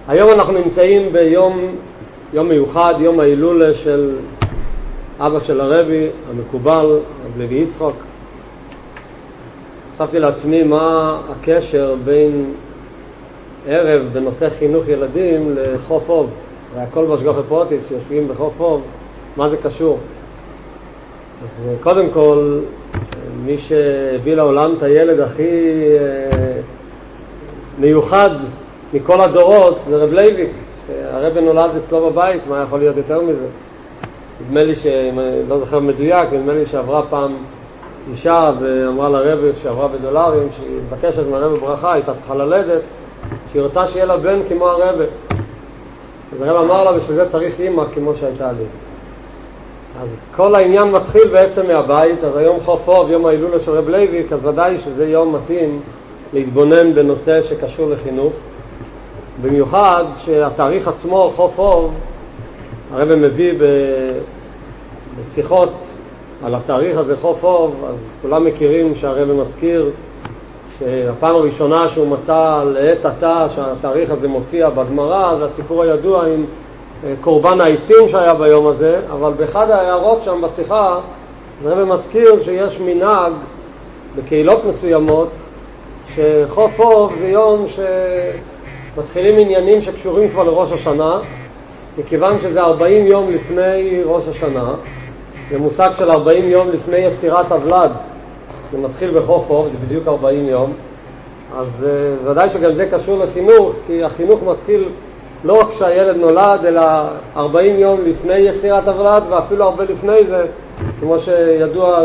היום אנחנו נמצאים ביום מיוחד, יום ההילולה של אבא של הרבי, המקובל, רב לוי יצחק. חשבתי לעצמי מה הקשר בין ערב בנושא חינוך ילדים לחוף אוב. והכל בהשגחה פרטית שיושבים בחוף אוב, מה זה קשור? אז קודם כל, מי שהביא לעולם את הילד הכי מיוחד מכל הדורות זה רב לוי. הרבי נולד אצלו בבית, מה יכול להיות יותר מזה? נדמה לי לא זוכר מדויק, נדמה לי שעברה פעם אישה ואמרה לרבי שעברה בדולרים שהיא מבקשת מהרבי ברכה, הייתה צריכה ללדת, שהיא רוצה שיהיה לה בן כמו הרבי. אז הרב אמר לה, בשביל זה צריך אימא כמו שהייתה לי. אז כל העניין מתחיל בעצם מהבית. אז היום חוף אוב, יום ההילולה של רב לוי, אז ודאי שזה יום מתאים להתבונן בנושא שקשור לחינוך. במיוחד שהתאריך עצמו, חוף אוב, הרב מביא בשיחות על התאריך הזה, חוף אוב, אז כולם מכירים שהרב מזכיר שהפעם הראשונה שהוא מצא לעת עתה שהתאריך הזה מופיע בגמרא, זה הסיפור הידוע עם קורבן העצים שהיה ביום הזה, אבל באחד ההערות שם בשיחה הרב מזכיר שיש מנהג בקהילות מסוימות שחוף אוב זה יום שמתחילים עניינים שקשורים כבר לראש השנה, מכיוון שזה 40 יום לפני ראש השנה, זה מושג של 40 יום לפני יצירת הוולד, זה מתחיל בחוף אוב, זה בדיוק 40 יום. אז ודאי שגם זה קשור לחינוך, כי החינוך מתחיל לא רק כשהילד נולד, אלא 40 יום לפני יצירת הוולד, ואפילו הרבה לפני זה, כמו שידוע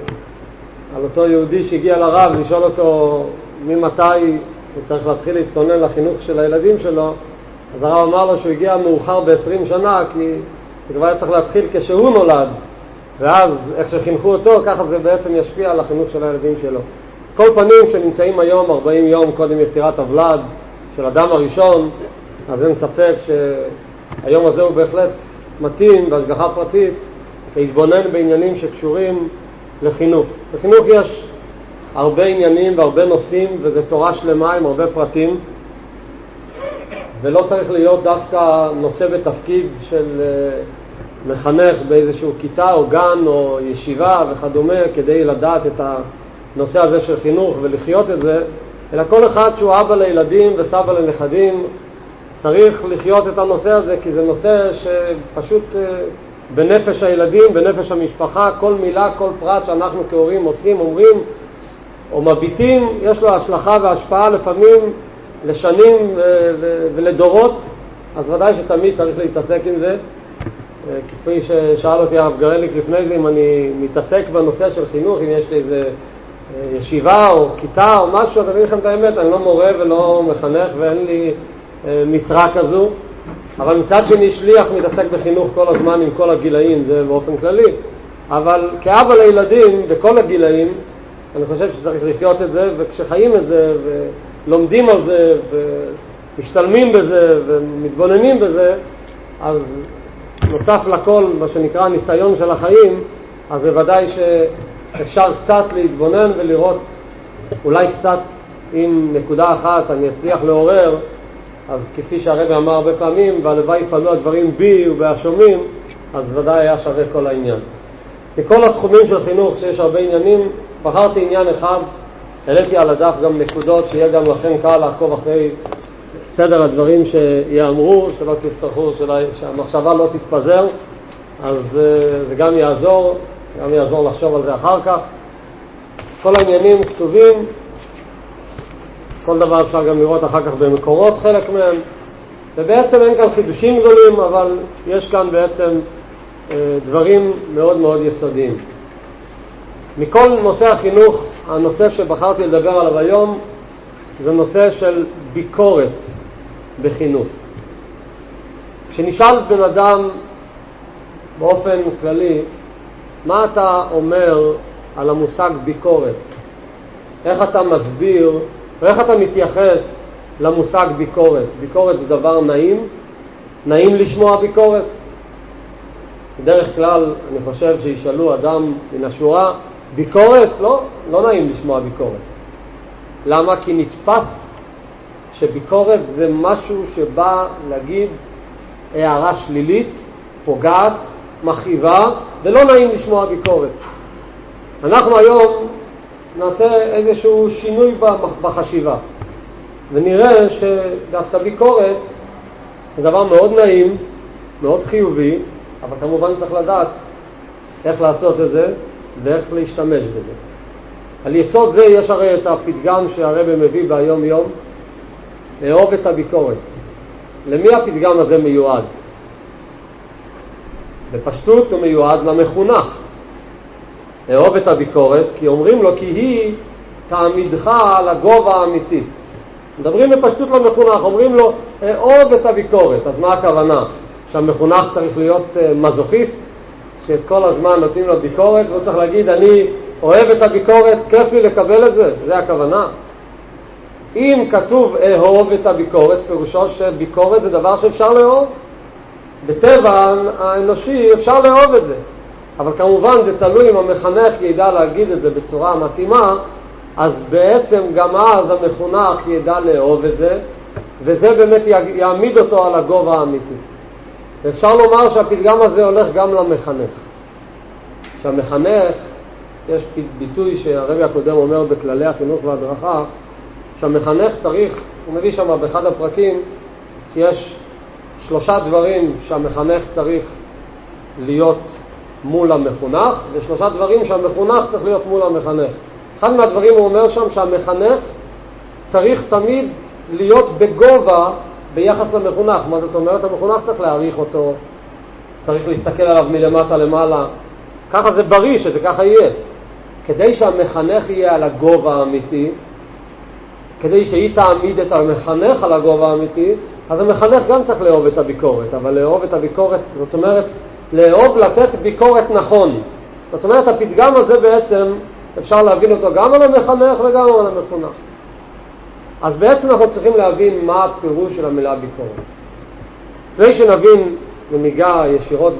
על אותו יהודי שהגיע לרב לשאול אותו ממתי הוא צריך להתחיל להתכונן לחינוך של הילדים שלו, אז הרב אמר לו שהוא הגיע מאוחר ב-20 שנה, כי הוא כבר צריך להתחיל כשהוא נולד, ואז איך שחינכו אותו, ככה זה בעצם ישפיע על החינוך של הילדים שלו. כל פנים שנמצאים היום 40 יום קודם יצירת הוולד של אדם הראשון, אז אין ספק שהיום הזה הוא בהחלט מתאים בהשגחה פרטית להתבונן בעניינים שקשורים לחינוך. בחינוך יש הרבה עניינים והרבה נושאים, וזה תורה שלמה עם הרבה פרטים, ולא צריך להיות דווקא נושא בתפקיד של מחנך באיזשהו כיתה או גן או ישיבה וכדומה כדי לדעת את הנושא הזה של חינוך ולחיות את זה, אלא כל אחד שהוא אבא לילדים וסבא לנכדים צריך לחיות את הנושא הזה, כי זה נושא שפשוט בנפש הילדים, בנפש המשפחה, כל מילה, כל פרט שאנחנו כהורים עושים, אומרים או מביטים, יש לו השלכה והשפעה לפעמים לשנים ולדורות, אז ודאי שתמיד צריך להתעסק עם זה. כפי ששאל אותי הרב גרליק לפני זה, אם אני מתעסק בנושא של חינוך, אם יש לי איזה ישיבה או כיתה או משהו, אז אני אגיד לכם את האמת, אני לא מורה ולא מחנך ואין לי משרה כזו, אבל מצד שני שליח מתעסק בחינוך כל הזמן עם כל הגילאים, זה באופן כללי. אבל כאבא לילדים בכל הגילאים, אני חושב שצריך לחיות את זה, וכשחיים את זה ולומדים על זה ומשתלמים בזה ומתבוננים בזה, אז נוסף לכל מה שנקרא הניסיון של החיים, אז בוודאי שאפשר קצת להתבונן ולראות אולי קצת עם נקודה אחת אני אצליח לעורר, אז כפי שהרבי אמר הרבה פעמים, והלוואי יפעלו הדברים בי ובהשומעים, אז ודאי היה שווה כל העניין. בכל התחומים של חינוך שיש הרבה עניינים, בחרתי עניין אחד, העליתי על הדף גם נקודות שיהיה גם לכם קל לעקוב אחרי סדר הדברים שיאמרו, שלא תצטרכו, שהמחשבה לא תתפזר, אז זה גם יעזור לחשוב על זה אחר כך. כל העניינים כתובים, כל דבר אפשר גם לראות אחר כך במקורות חלק מהם, ובעצם אין כאן חידושים גדולים, אבל יש כאן בעצם דברים מאוד מאוד יסודיים. מכל נושא החינוך, הנושא שבחרתי לדבר עליו היום זה נושא של ביקורת בחינוך. כשנשאל בן אדם באופן כללי, מה אתה אומר על המושג ביקורת? איך אתה מסביר, ואיך אתה מתייחס למושג ביקורת? ביקורת זה דבר נעים? נעים לשמוע ביקורת? בדרך כלל אני חושב שישאלו אדם מן השורה, ביקורת? לא נעים לשמוע ביקורת. למה? כי נתפס שביקורת זה משהו שבא להגיד הערה שלילית, פוגעת, מכאיבה, ולא נעים לשמוע ביקורת. אנחנו היום נעשה איזשהו שינוי בחשיבה, ונראה שדווקא ביקורת זה דבר מאוד נעים, מאוד חיובי, אבל כמובן צריך לדעת איך לעשות את זה ואיך להשתמש בזה. על יסוד זה יש הרי את הפתגם שהרבי מביא ביום יום, לאהוב את הביקורת. למי הפתגם הזה מיועד? בפשטות הוא מיועד למחונך. לאהוב את הביקורת, כי אומרים לו כי היא תעמידך על הגובה האמיתי. מדברים בפשטות למחונך, אומרים לו אהוב את הביקורת. אז מה הכוונה? שהמחונך צריך להיות מזוכיסט, שכל הזמן נותנים לו ביקורת, והוא צריך להגיד אני אוהב את הביקורת, כיף לי לקבל את זה, זה הכוונה. אם כתוב אהוב את הביקורת, פירושו שביקורת זה דבר שאפשר לאהוב. בטבע האנושי אפשר לאהוב את זה, אבל כמובן זה תלוי אם המחנך ידע להגיד את זה בצורה מתאימה, אז בעצם גם אז המחונך ידע לאהוב את זה, וזה באמת יעמיד אותו על הגובה האמיתי. אפשר לומר שהפתגם הזה הולך גם למחנך. שהמחנך, יש ביטוי שהרבי הקודם אומר בכללי החינוך וההדרכה, שהמחנך צריך, הוא מביא שם באחד הפרקים, שיש 3 דברים שהמחנך צריך להיות מול המחונך, ו3 דברים שהמחונך צריך להיות מול המחנך. אחד מהדברים הוא אומר שם שהמחנך צריך תמיד להיות בגובה ביחס למחונך. מה זאת אומרת? המחונך צריך להעריך אותו, צריך להסתכל עליו מלמטה למעלה. ככה זה בריא שזה ככה יהיה. כדי שהמחנך יהיה על הגובה האמיתי, כדי שהיא תעמיד את המחנך על הגובה האמיתי, אז המחנך גם צריך לאהוב את הביקורת. אבל לאהוב את הביקורת, זאת אומרת, לאהוב לתת ביקורת נכון. זאת אומרת, הפתגם הזה בעצם אפשר להבין אותו גם על המחנך וגם על המחונך. אז בעצם אנחנו צריכים להבין מה הפירוש של המילה ביקורת. לפני שנבין וניגע ישירות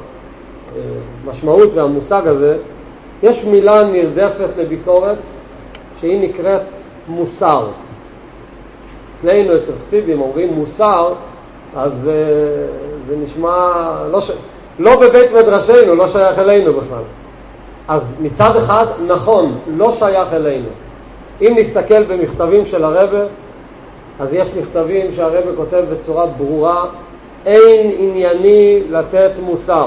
במשמעות והמושג הזה, יש מילה נרדפת לביקורת שהיא נקראת מוסר. אצלנו אצל חסידים אומרים מוסר, אז זה נשמע לא בבית מדרשנו, לא שייך אלינו בכלל. אז מצד אחד נכון, לא שייך אלינו. אם נסתכל במכתבים של הרבי, אז יש מכתבים שהרבי כותב בצורה ברורה, אין ענייני לתת מוסר.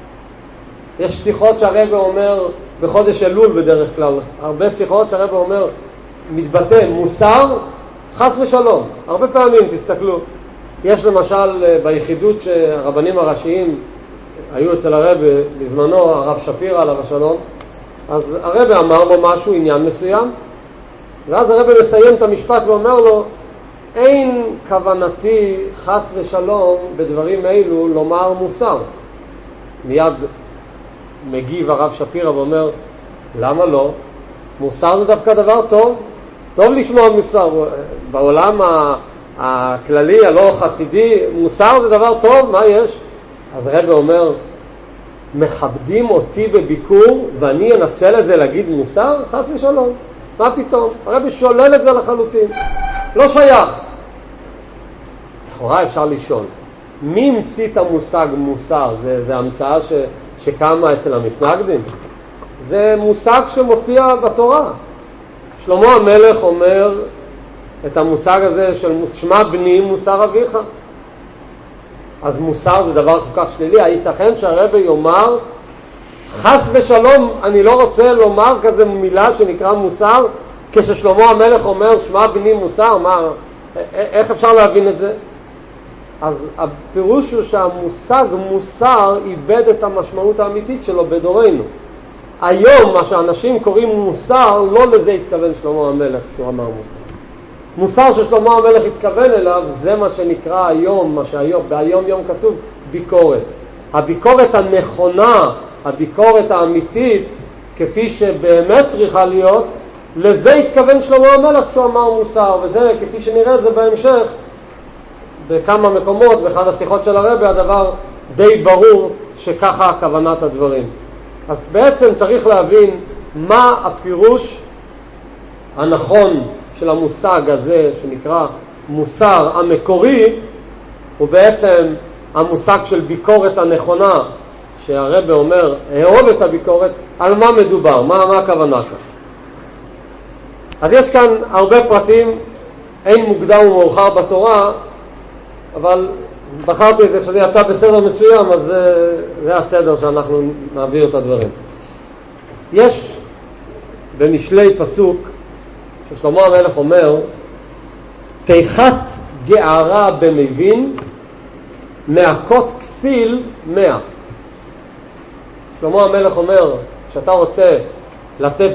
יש שיחות שהרבי אומר בחודש אלול בדרך כלל, הרבה שיחות שהרבי אומר, מתבטא מוסר, חס ושלום. הרבה פעמים תסתכלו, יש למשל ביחידות שהרבנים הראשיים היו אצל הרבי בזמנו, הרב שפירא עליו השלום, אז הרבי אמר לו משהו, עניין מסוים, ואז הרבי מסיים את המשפט ואומר לו, אין כוונתי חס ושלום בדברים אלו לומר מוסר. מיד מגיב הרב שפירא ואומר, למה לא? מוסר זה דווקא דבר טוב, טוב לשמוע מוסר. בעולם הכללי, הלא חסידי, מוסר זה דבר טוב, מה יש? אז הרבי אומר, מכבדים אותי בביקור ואני אנצל את זה להגיד מוסר? חס ושלום. מה פתאום? הרבי שולל את זה לחלוטין. לא שייך. לכאורה אפשר לשאול, מי המציא את המושג מוסר? זה המצאה שקמה אצל המתנגדים? זה מושג שמופיע בתורה. שלמה המלך אומר את המושג הזה של שמע בני מוסר אביך. אז מוסר זה דבר כל כך שלילי. הייתכן שהרבי יאמר, חס ושלום, אני לא רוצה לומר כזה מילה שנקרא מוסר, כששלמה המלך אומר שמע בני מוסר? איך אפשר להבין את זה? אז הפירוש הוא שהמושג מוסר איבד את המשמעות האמיתית שלו בדורנו. היום מה שאנשים קוראים מוסר, לא לזה התכוון שלמה המלך כשהוא אמר מוסר. מוסר ששלמה המלך התכוון אליו, זה מה שנקרא היום, מה שהיום, בהיום יום כתוב ביקורת. הביקורת הנכונה, הביקורת האמיתית, כפי שבאמת צריכה להיות, לזה התכוון שלמה המלך כשהוא אמר מוסר, וזה כפי שנראה זה בהמשך, בכמה מקומות, באחד השיחות של הרבי, הדבר די ברור שככה הכוונת הדברים. אז בעצם צריך להבין מה הפירוש הנכון של המושג הזה שנקרא המוסר המקורי הוא בעצם המושג של ביקורת הנכונה, שהרב אומר, אהוב את הביקורת, על מה מדובר, מה הכוונה כאן. אז יש כאן הרבה פרטים, אין מוקדם ומאוחר בתורה, אבל בחרתי את זה כשזה יצא בסדר מסוים, אז זה הסדר שאנחנו נעביר את הדברים. יש במשלי פסוק ששלמה המלך אומר, תיכת גערה במבין, מעקות כסיל 100. שלמה המלך אומר, שאתה רוצה לתת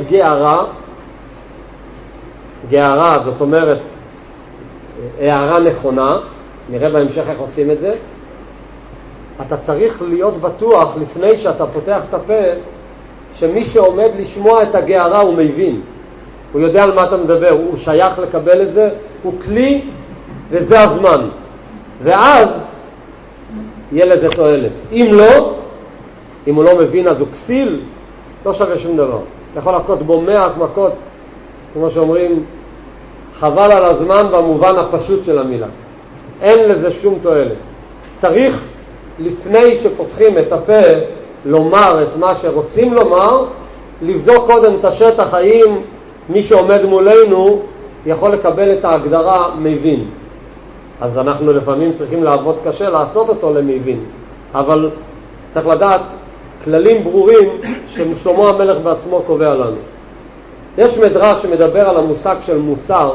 גערה, זאת אומרת, הערה נכונה, נראה בהמשך איך עושים את זה, אתה צריך להיות בטוח לפני שאתה פותח את הפה, שמי שעומד לשמוע את הגערה הוא מבין. הוא יודע על מה אתה מדבר, הוא שייך לקבל את זה, הוא כלי וזה הזמן. ואז יהיה לזה תועלת. אם לא, אם הוא לא מבין אז הוא כסיל, לא שווה שום דבר. יכול לקות בו 100 מכות, כמו שאומרים, חבל על הזמן במובן הפשוט של המילה. אין לזה שום תועלת. צריך לפני שפותחים את הפה לומר את מה שרוצים לומר, לבדוק קודם את השטח, האם מי שעומד מולנו יכול לקבל את ההגדרה מבין. אז אנחנו לפעמים צריכים לעבוד קשה לעשות אותו למבין, אבל צריך לדעת כללים ברורים ששלמה המלך בעצמו קובע לנו. יש מדרש שמדבר על המושג של מוסר,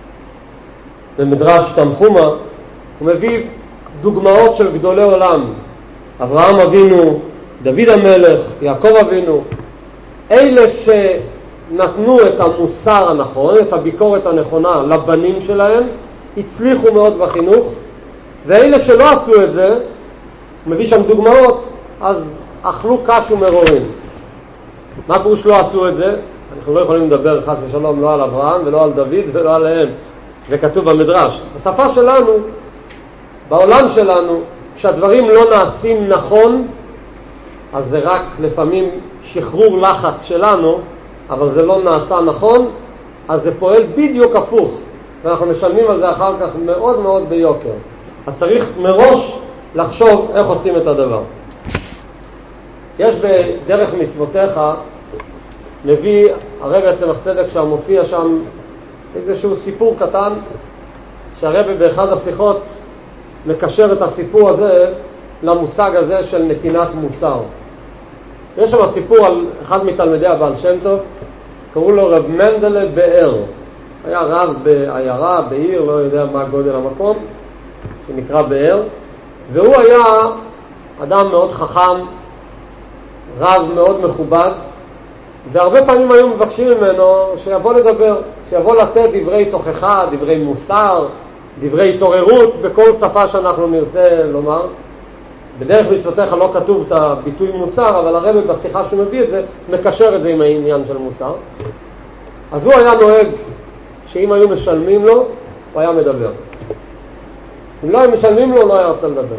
במדרש תנחומה, הוא מביא דוגמאות של גדולי עולם, אברהם אבינו, דוד המלך, יעקב אבינו, אלה שנתנו את המוסר הנכון, את הביקורת הנכונה לבנים שלהם, הצליחו מאוד בחינוך, ואלה שלא עשו את זה, מביא שם דוגמאות, אז אכלו קש ומרורים. מה פירוש לא עשו את זה? אנחנו לא יכולים לדבר חס ושלום לא על אברהם ולא על דוד ולא עליהם, זה כתוב במדרש. בשפה שלנו, בעולם שלנו, כשהדברים לא נעשים נכון, אז זה רק לפעמים שחרור לחץ שלנו, אבל זה לא נעשה נכון, אז זה פועל בדיוק הפוך, ואנחנו משלמים על זה אחר כך מאוד מאוד ביוקר. אז צריך מראש לחשוב איך עושים את הדבר. יש בדרך מצוותיך, מביא הרב אצל הצדק שם, מופיע שם איזשהו סיפור קטן, שהרב באחד השיחות מקשר את הסיפור הזה למושג הזה של נתינת מוסר. יש שם סיפור על אחד מתלמידי הבעל שם טוב, קראו לו רב מנדלה באר. היה רב בעיירה, בעיר, לא יודע מה גודל המקום, שנקרא באר, והוא היה אדם מאוד חכם, רב מאוד מכובד, והרבה פעמים היו מבקשים ממנו שיבוא לדבר, שיבוא לתת דברי תוכחה, דברי מוסר, דברי התעוררות, בכל שפה שאנחנו נרצה לומר. בדרך מצוותיך לא כתוב את הביטוי מוסר, אבל הרב בשיחה שהוא מביא את זה, מקשר את זה עם העניין של מוסר. אז הוא היה נוהג שאם היו משלמים לו, הוא היה מדבר. אם לא היו משלמים לו, לא היה רוצה לדבר.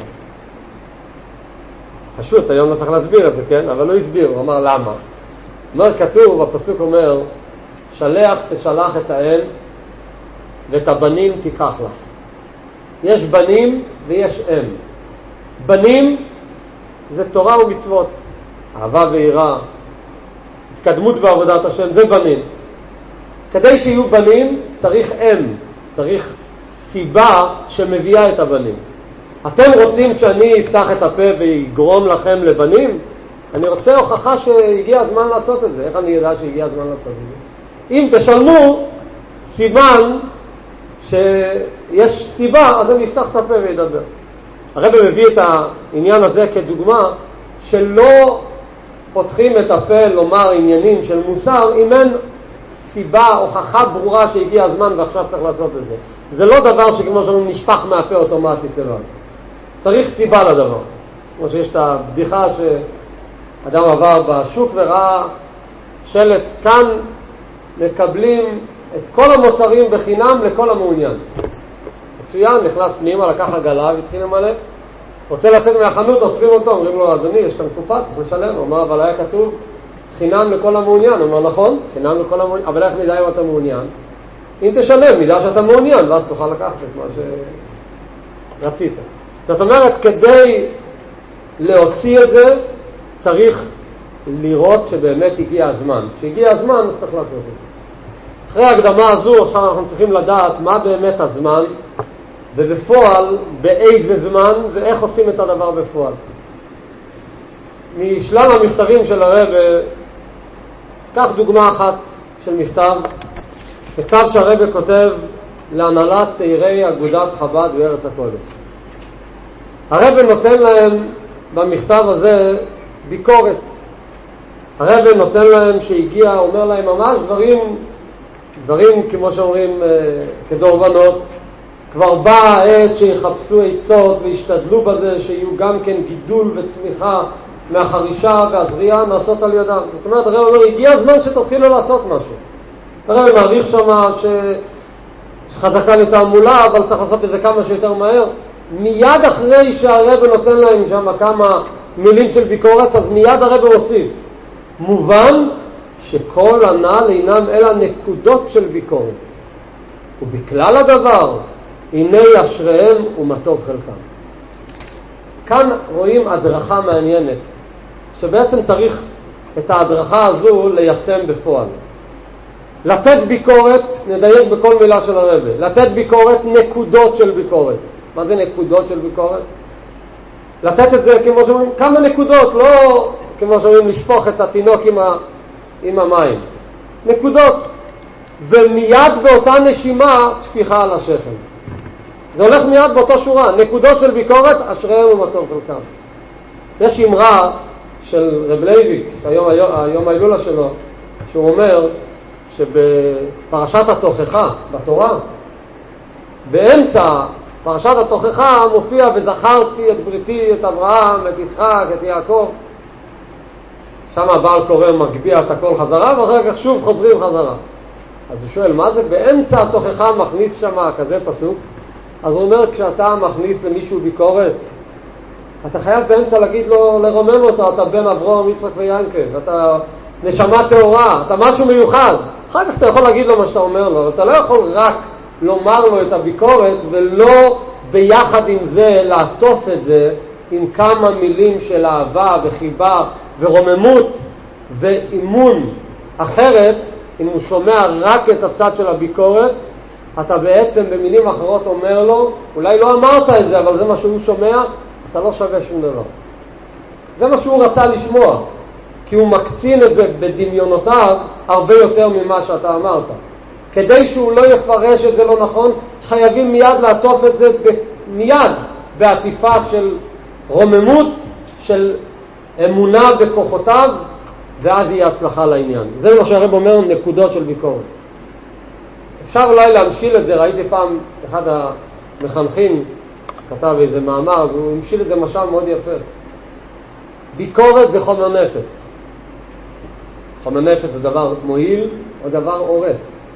פשוט, היום לא צריך להסביר את זה, כן? אבל הוא הסביר, הוא אמר למה. אומר, כתוב, הפסוק אומר, שלח תשלח את האל ואת הבנים תיקח לך. יש בנים ויש אם. בנים זה תורה ומצוות, אהבה ויראה, התקדמות בעבודת השם, זה בנים. כדי שיהיו בנים צריך אם, צריך סיבה שמביאה את הבנים. אתם רוצים שאני אפתח את הפה ויגרום לכם לבנים? אני רוצה הוכחה שהגיע הזמן לעשות את זה. איך אני יודע שהגיע הזמן לעשות את זה? אם תשלמו, סימן שיש סיבה, אז אני אפתח את הפה וידבר. הרב מביא את העניין הזה כדוגמה שלא פותחים את הפה לומר עניינים של מוסר אם אין סיבה, הוכחה ברורה שהגיע הזמן ועכשיו צריך לעשות את זה. זה לא דבר שכמו שאנחנו נשפח מהפה אוטומטית לבד. צריך סיבה לדבר. כמו שיש את הבדיחה שאדם עבר בשוק וראה שלט, כאן מקבלים את כל המוצרים בחינם לכל המעוניין. מצוין, נכנס פנימה, לקח עגלה והתחיל למלא. רוצה לצאת מהחנות, עוצרים אותו, אומרים לו, אדוני, יש כאן קופה, צריך לשלם. הוא אומר, אבל היה כתוב חינם לכל המעוניין. הוא אומר, נכון, חינם לכל המעוניין, אבל איך נדע אם אתה מעוניין? אם תשלם מידה שאתה מעוניין, ואז תוכל לקחת את מה שרצית. זאת אומרת, כדי להוציא את זה, צריך לראות שבאמת הגיע הזמן. כשהגיע הזמן, צריך לעשות את זה. אחרי ההקדמה הזו, עכשיו אנחנו צריכים לדעת מה באמת הזמן, ובפועל, באיזה זמן, ואיך עושים את הדבר בפועל. משלל המכתבים של הרב, קח דוגמה אחת של מכתב שהרב כותב להנהלת צעירי אגודת חב"ד בארץ הקודש. הרב נותן להם במכתב הזה ביקורת. הרב נותן להם שהגיע, אומר להם ממש דברים כמו שאומרים כדורבנות. כבר באה העת שיחפשו עצות וישתדלו בזה שיהיו גם כן גידול וצמיחה מהחרישה והזריעה נעשות על ידם. זאת אומרת, הרב אומר, הגיע הזמן שתתחילו לעשות משהו. הרב מעריך שמה שחזקה לתעמולה, אבל צריך לעשות את זה כמה שיותר מהר. מיד אחרי שהרב נותן להם שם כמה מילים של ביקורת, אז מיד הרב מוסיף. מובן שכל הנ"ל אינם אלא נקודות של ביקורת. ובכלל הדבר, הנה אשריהם ומה טוב חלקם. כאן רואים הדרכה מעניינת, שבעצם צריך את ההדרכה הזו ליישם בפועל. לתת ביקורת, נדייק בכל מילה של הרב, לתת ביקורת, נקודות של ביקורת. מה זה נקודות של ביקורת? לתת את זה כמו שאומרים, כמה נקודות, לא כמו שאומרים לשפוך את התינוק עם המים. נקודות, ומיד באותה נשימה שפיכה על השכם. זה הולך מיד באותה שורה, נקודות של ביקורת, אשריהם ומה טוב חלקם. יש אמרה של רב לוי, היום ההילולה שלו, שהוא אומר שבפרשת התוכחה, בתורה, באמצע פרשת התוכחה מופיע וזכרתי את בריתי, את אברהם, את יצחק, את יעקב. שם הבעל קורא מגביע את הכל חזרה, ואחר כך שוב חוזרים חזרה. אז הוא שואל, מה זה באמצע התוכחה מכניס שם כזה פסוק? אז הוא אומר, כשאתה מכניס למישהו ביקורת, אתה חייב באמצע להגיד לו, לרומם אותו, אתה בן אברהם, יצחק ויעקב, אתה נשמה טהורה, אתה משהו מיוחד. אחר כך אתה יכול להגיד לו מה שאתה אומר לו, אתה לא יכול רק לומר לו את הביקורת, ולא ביחד עם זה לעטוף את זה עם כמה מילים של אהבה וחיבה ורוממות ואימון. אחרת, אם הוא שומע רק את הצד של הביקורת, אתה בעצם במילים אחרות אומר לו, אולי לא אמרת את זה, אבל זה מה שהוא שומע, אתה לא שווה שום דבר. זה מה שהוא רצה לשמוע, כי הוא מקצין את זה בדמיונותיו הרבה יותר ממה שאתה אמרת. כדי שהוא לא יפרש את זה לא נכון, חייבים מיד לעטוף את זה מיד בעטיפה של רוממות, של אמונה בכוחותיו, ואז יהיה הצלחה לעניין. זה מה שהרב אומר, נקודות של ביקורת. אפשר אולי להמשיל את זה, ראיתי פעם אחד המחנכים כתב איזה מאמר, והוא המשיל את זה משל מאוד יפה. ביקורת זה חומר נפץ. חומר נפץ זה דבר מועיל או דבר הורס.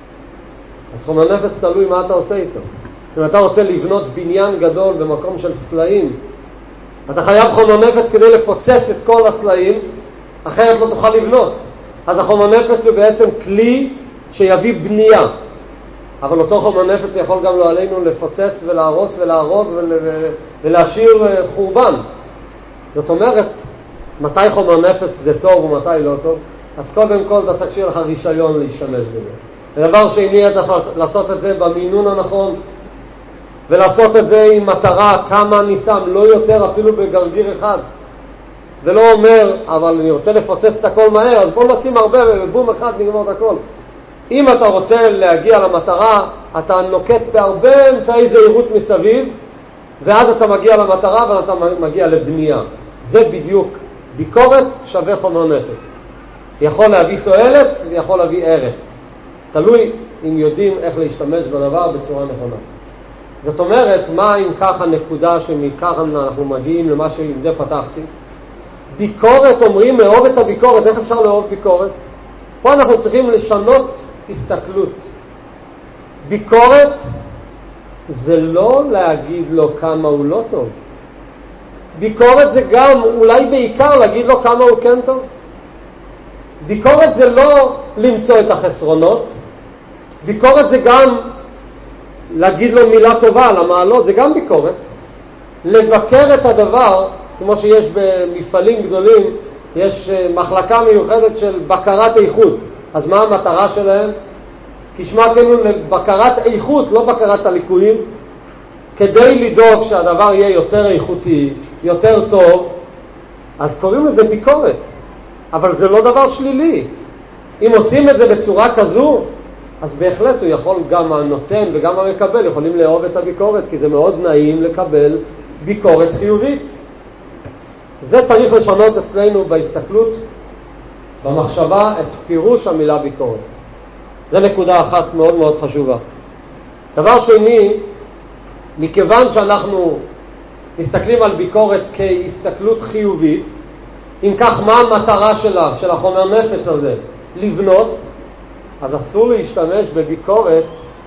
אז חומר נפץ תלוי מה אתה עושה איתו. אם אתה רוצה לבנות בניין גדול במקום של סלעים, אתה חייב חומר נפץ כדי לפוצץ את כל הסלעים, אחרת לא תוכל לבנות. אז החומר נפץ הוא בעצם כלי שיביא בנייה. אבל אותו חומר נפץ יכול גם לא עלינו לפוצץ ולהרוס ולהרוג ולהשאיר חורבן. זאת אומרת, מתי חומר נפץ זה טוב ומתי לא טוב? אז קודם כל אתה צריך שיהיה לך רישיון להשתמש בזה. הדבר שני, אתה לעשות את זה במינון הנכון, ולעשות את זה עם מטרה כמה אני שם, לא יותר אפילו בגרגיר אחד. זה לא אומר, אבל אני רוצה לפוצץ את הכל מהר, אז בוא נשים הרבה ובום אחד נגמור את הכל. אם אתה רוצה להגיע למטרה, אתה נוקט בהרבה אמצעי זהירות מסביב, ואז אתה מגיע למטרה ואתה מגיע לבנייה. זה בדיוק. ביקורת שווה חומר נפץ. יכול להביא תועלת ויכול להביא הרס. תלוי אם יודעים איך להשתמש בדבר בצורה נכונה. זאת אומרת, מה אם ככה נקודה שמכך אנחנו מגיעים למה שעם זה פתחתי? ביקורת, אומרים לאהוב את הביקורת. איך אפשר לאהוב ביקורת? פה אנחנו צריכים לשנות הסתכלות. ביקורת זה לא להגיד לו כמה הוא לא טוב. ביקורת זה גם אולי בעיקר להגיד לו כמה הוא כן טוב. ביקורת זה לא למצוא את החסרונות. ביקורת זה גם להגיד לו מילה טובה על המעלות, זה גם ביקורת. לבקר את הדבר, כמו שיש במפעלים גדולים, יש מחלקה מיוחדת של בקרת איכות. אז מה המטרה שלהם? כשמה כאילו לבקרת איכות, לא בקרת הליקויים, כדי לדאוג שהדבר יהיה יותר איכותי, יותר טוב. אז קוראים לזה ביקורת, אבל זה לא דבר שלילי. אם עושים את זה בצורה כזו, אז בהחלט הוא יכול, גם הנותן וגם המקבל יכולים לאהוב את הביקורת, כי זה מאוד נעים לקבל ביקורת חיובית. זה צריך לשנות אצלנו בהסתכלות, במחשבה, את פירוש המילה ביקורת. זה נקודה אחת מאוד מאוד חשובה. דבר שני, מכיוון שאנחנו מסתכלים על ביקורת כהסתכלות חיובית, אם כך מה המטרה שלה, של החומר נפץ הזה? לבנות. אז אסור להשתמש בביקורת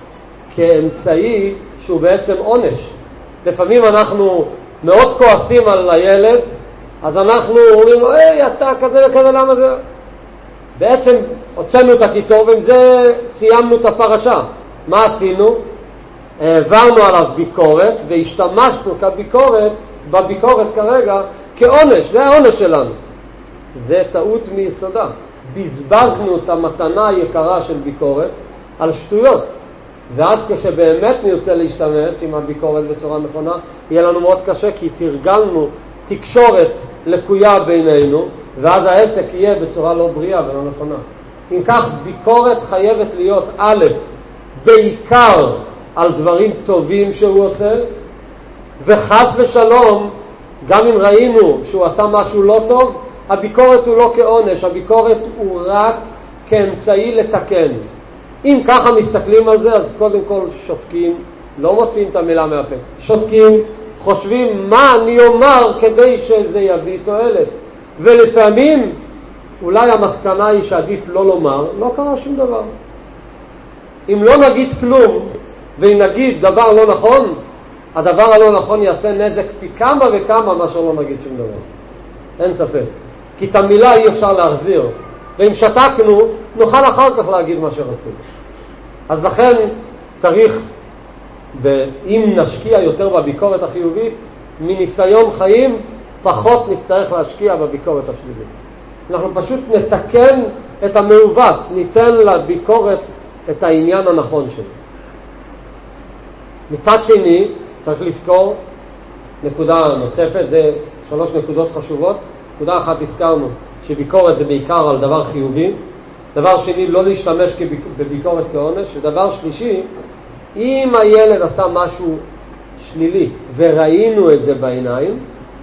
כאמצעי שהוא בעצם עונש. לפעמים אנחנו מאוד כועסים על הילד, אז אנחנו אומרים לו, היי, אתה כזה וכזה, למה זה? בעצם הוצאנו את הכיתוב, ועם זה סיימנו את הפרשה. מה עשינו? העברנו עליו ביקורת, והשתמשנו בביקורת כרגע כעונש, זה העונש שלנו. זה טעות מיסודה. בזבזנו את המתנה היקרה של ביקורת על שטויות. ואז כשבאמת נרצה להשתמש עם הביקורת בצורה נכונה, יהיה לנו מאוד קשה, כי תרגלנו תקשורת לקויה בינינו, ואז העסק יהיה בצורה לא בריאה ולא נכונה. אם כך, ביקורת חייבת להיות א', בעיקר על דברים טובים שהוא עושה, וחס ושלום, גם אם ראינו שהוא עשה משהו לא טוב, הביקורת הוא לא כעונש, הביקורת הוא רק כאמצעי לתקן. אם ככה מסתכלים על זה, אז קודם כל שותקים, לא מוציאים את המילה מהפה. שותקים, חושבים מה אני אומר כדי שזה יביא תועלת. ולפעמים אולי המסקנה היא שעדיף לא לומר, לא קרה שום דבר. אם לא נגיד כלום, ואם נגיד דבר לא נכון, הדבר הלא נכון יעשה נזק פי כמה וכמה מאשר לא נגיד שום דבר. אין ספק. כי את המילה אי אפשר להחזיר. ואם שתקנו, נוכל אחר כך להגיד מה שרצינו. אז לכן צריך, ואם נשקיע יותר בביקורת החיובית, מניסיון חיים, פחות נצטרך להשקיע בביקורת השלילית. אנחנו פשוט נתקן את המעוות, ניתן לביקורת את העניין הנכון שלו. מצד שני, צריך לזכור נקודה נוספת, זה 3 נקודות חשובות. נקודה אחת הזכרנו, שביקורת זה בעיקר על דבר חיובי. דבר שני, לא להשתמש בביקורת כעונש. ודבר שלישי, אם הילד עשה משהו שלילי וראינו את זה בעיניים,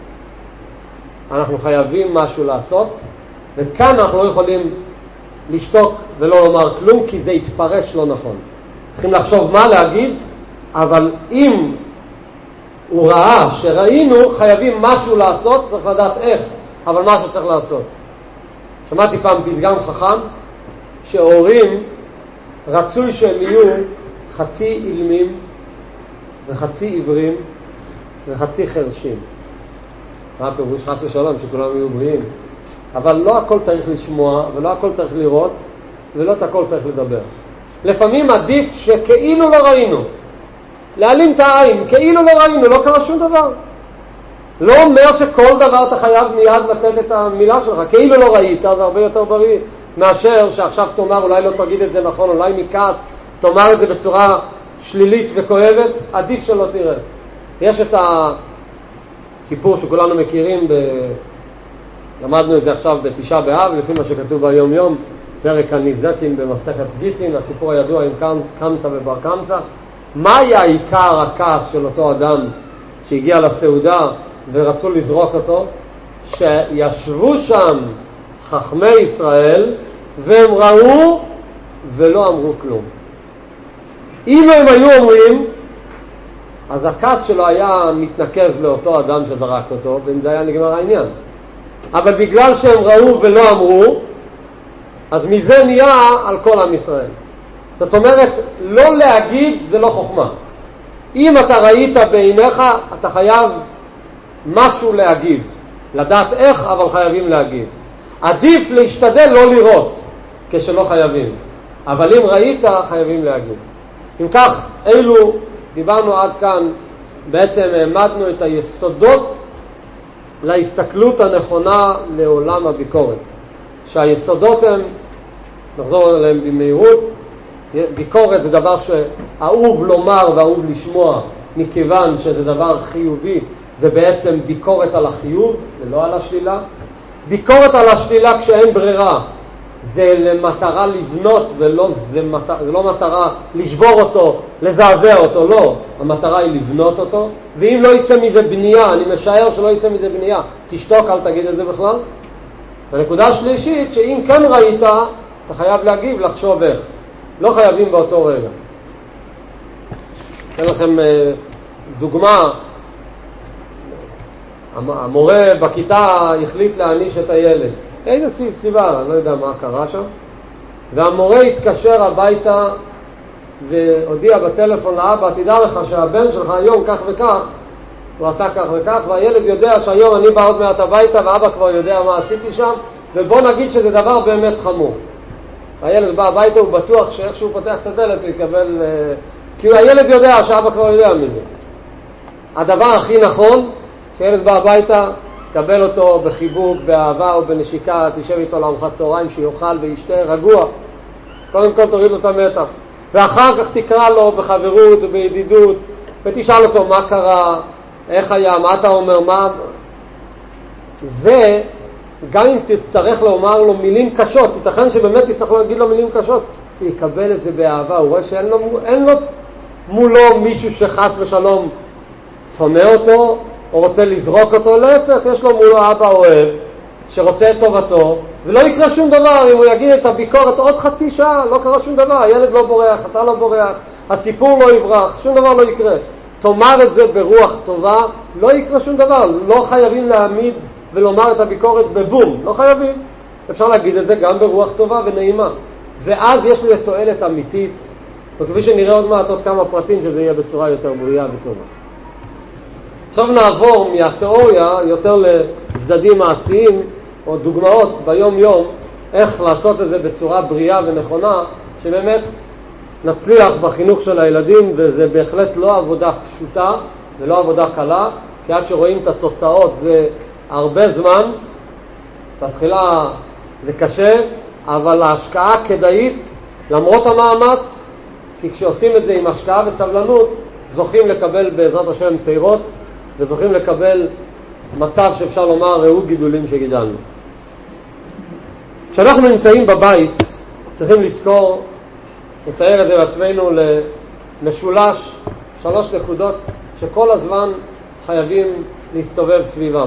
אנחנו חייבים משהו לעשות, וכאן אנחנו לא יכולים לשתוק ולא לומר כלום, כי זה יתפרש לא נכון. צריכים לחשוב מה להגיד, אבל אם הוא ראה שראינו, חייבים משהו לעשות, צריך לדעת איך, אבל משהו צריך לעשות. שמעתי פעם פתגם חכם, שהורים רצוי שהם יהיו חצי אילמים וחצי עיוורים וחצי חרשים. רק פירוש חס ושלום שכולם יהיו בריאים. אבל לא הכל צריך לשמוע ולא הכל צריך לראות ולא את הכל צריך לדבר. לפעמים עדיף שכאילו לא ראינו. להעלים את העין, כאילו לא ראינו, לא קרה שום דבר. לא אומר שכל דבר אתה חייב מיד לתת את המילה שלך. כאילו לא ראית, זה הרבה יותר בריא מאשר שעכשיו תאמר, אולי לא תגיד את זה נכון, אולי מכעס, תאמר את זה בצורה שלילית וכואבת, עדיף שלא תראה. יש את הסיפור שכולנו מכירים, למדנו את זה עכשיו בתשעה באב, לפי מה שכתוב ביום יום, פרק הניזקין במסכת גיטין, הסיפור הידוע עם קמצא ובר קמצא. מה היה עיקר הכעס של אותו אדם שהגיע לסעודה ורצו לזרוק אותו? שישבו שם חכמי ישראל והם ראו ולא אמרו כלום. אם הם היו אומרים, אז הכעס שלו היה מתנקז לאותו אדם שזרק אותו, ואם זה היה נגמר העניין. אבל בגלל שהם ראו ולא אמרו, אז מזה נהיה על כל עם ישראל. זאת אומרת, לא להגיד זה לא חוכמה. אם אתה ראית בעיניך, אתה חייב משהו להגיב. לדעת איך, אבל חייבים להגיב. עדיף להשתדל לא לראות כשלא חייבים. אבל אם ראית, חייבים להגיד. אם כך, אילו דיברנו עד כאן, בעצם העמדנו את היסודות להסתכלות הנכונה לעולם הביקורת. שהיסודות הם, נחזור עליהם במהירות, ביקורת זה דבר שאהוב לומר ואהוב לשמוע, מכיוון שזה דבר חיובי, זה בעצם ביקורת על החיוב ולא על השלילה. ביקורת על השלילה כשאין ברירה, זה למטרה לבנות ולא, זה לא מטרה לשבור אותו, לזעזע אותו, לא. המטרה היא לבנות אותו, ואם לא יצא מזה בנייה, אני משער שלא יצא מזה בנייה, תשתוק, אל תגיד את זה בכלל. הנקודה השלישית, שאם כן ראית, אתה חייב להגיב, לחשוב איך. לא חייבים באותו רגע. אתן לכם דוגמה. המורה בכיתה החליט להעניש את הילד. איזה סיבה, אני לא יודע מה קרה שם. והמורה התקשר הביתה והודיע בטלפון לאבא, תדע לך שהבן שלך היום כך וכך, הוא עשה כך וכך, והילד יודע שהיום אני בא עוד מעט הביתה, ואבא כבר יודע מה עשיתי שם, ובוא נגיד שזה דבר באמת חמור. הילד בא הביתה, הוא בטוח שאיך שהוא פותח את הדלת הוא יקבל, כי הילד יודע שאבא כבר יודע מזה. הדבר הכי נכון, כשילד בא הביתה, קבל אותו בחיבוק, באהבה או בנשיקה, תשב איתו לארוחת צהריים, שיאכל וישתה רגוע. קודם כל תוריד לו את המתח. ואחר כך תקרא לו בחברות ובידידות, ותשאל אותו מה קרה, איך היה, מה אתה אומר, מה... זה, גם אם תצטרך לומר לו מילים קשות, תתכן שבאמת תצטרך להגיד לו מילים קשות, הוא יקבל את זה באהבה. הוא רואה שאין לו מולו מישהו שחס ושלום שונא אותו, או רוצה לזרוק אותו, להפך, יש לו מולו אבא אוהב, שרוצה את טובתו, ולא יקרה שום דבר אם הוא יגיד את הביקורת עוד חצי שעה, לא קרה שום דבר, הילד לא בורח, אתה לא בורח, הסיפור לא יברח, שום דבר לא יקרה. תאמר את זה ברוח טובה, לא יקרה שום דבר, לא חייבים להעמיד ולומר את הביקורת בבום, לא חייבים. אפשר להגיד את זה גם ברוח טובה ונעימה. ואז יש לזה תועלת אמיתית, וכפי שנראה עוד מעט עוד כמה פרטים שזה יהיה בצורה יותר בריאה וטובה. עכשיו נעבור מהתיאוריה יותר לצדדים מעשיים או דוגמאות ביום יום איך לעשות את זה בצורה בריאה ונכונה, שבאמת נצליח בחינוך של הילדים, וזה בהחלט לא עבודה פשוטה ולא עבודה קלה, כי עד שרואים את התוצאות זה הרבה זמן, בתחילה זה קשה, אבל ההשקעה כדאית למרות המאמץ, כי כשעושים את זה עם השקעה וסבלנות זוכים לקבל בעזרת השם פירות, וזוכים לקבל מצב שאפשר לומר ראו גידולים שגידלנו. כשאנחנו נמצאים בבית צריכים לזכור, נצייר את זה לעצמנו למשולש, 3 נקודות שכל הזמן חייבים להסתובב סביבם.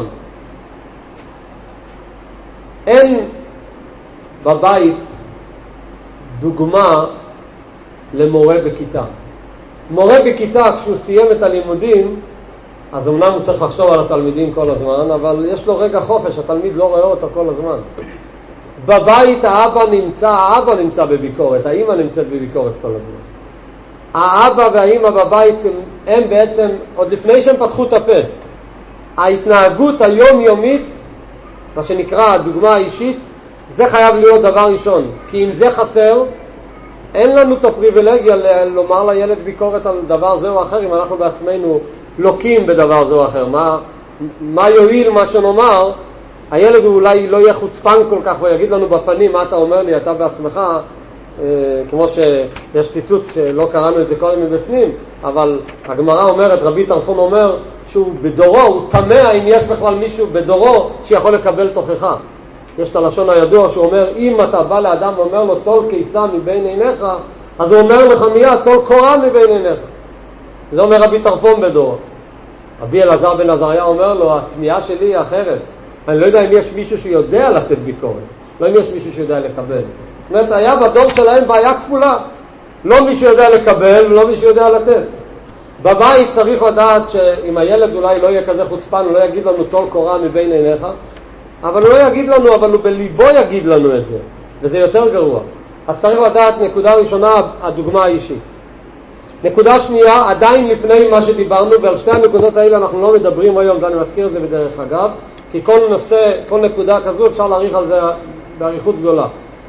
אין בבית דוגמה למורה בכיתה. מורה בכיתה כשהוא סיים את הלימודים, אז אמנם הוא צריך לחשוב על התלמידים כל הזמן, אבל יש לו רגע חופש, התלמיד לא רואה אותו כל הזמן. בבית האבא נמצא בביקורת, האמא נמצאת בביקורת כל הזמן. האבא והאמא בבית הם בעצם, עוד לפני שהם פתחו את הפה, ההתנהגות היומיומית, מה שנקרא הדוגמה האישית, זה חייב להיות דבר ראשון. כי אם זה חסר, אין לנו את הפריבילגיה לומר לילד ביקורת על דבר זה או אחר, אם אנחנו בעצמנו לוקים בדבר זה או אחר. מה יועיל מה שנאמר? הילד אולי לא יהיה חוצפן כל כך ויגיד לנו בפנים מה אתה אומר לי, אתה בעצמך, כמו שיש ציטוט שלא קראנו את זה קודם מבפנים, אבל הגמרא אומרת, רבי טרפון אומר שהוא בדורו, הוא תמה אם יש בכלל מישהו בדורו שיכול לקבל תוכחה. יש את הלשון הידוע שהוא אומר, אם אתה בא לאדם ואומר לו טול קיסה מבין עיניך, אז הוא אומר לך מיד טול קורה מבין עיניך. זה אומר רבי טרפון בדורו. רבי אלעזר בן עזריה אומר לו, התמיהה שלי היא אחרת. אני לא יודע אם יש מישהו שיודע לתת ביקורת, לא אם יש מישהו שיודע לקבל. זאת אומרת, היה בדור שלהם בעיה כפולה. לא מי שיודע לקבל ולא מי שיודע לתת. בבית צריך לדעת שאם הילד אולי לא יהיה כזה חוצפן, הוא לא יגיד לנו טול קורה מבין עיניך, אבל הוא לא יגיד לנו, אבל הוא בליבו יגיד לנו את זה, וזה יותר גרוע. אז צריך לדעת, נקודה ראשונה, הדוגמה האישית. נקודה שנייה, עדיין לפני מה שדיברנו, ועל שתי הנקודות האלה אנחנו לא מדברים היום, ואני מזכיר את זה בדרך אגב, כי כל נושא, כל נקודה כזו אפשר להעריך על זה בעריכות גדולה.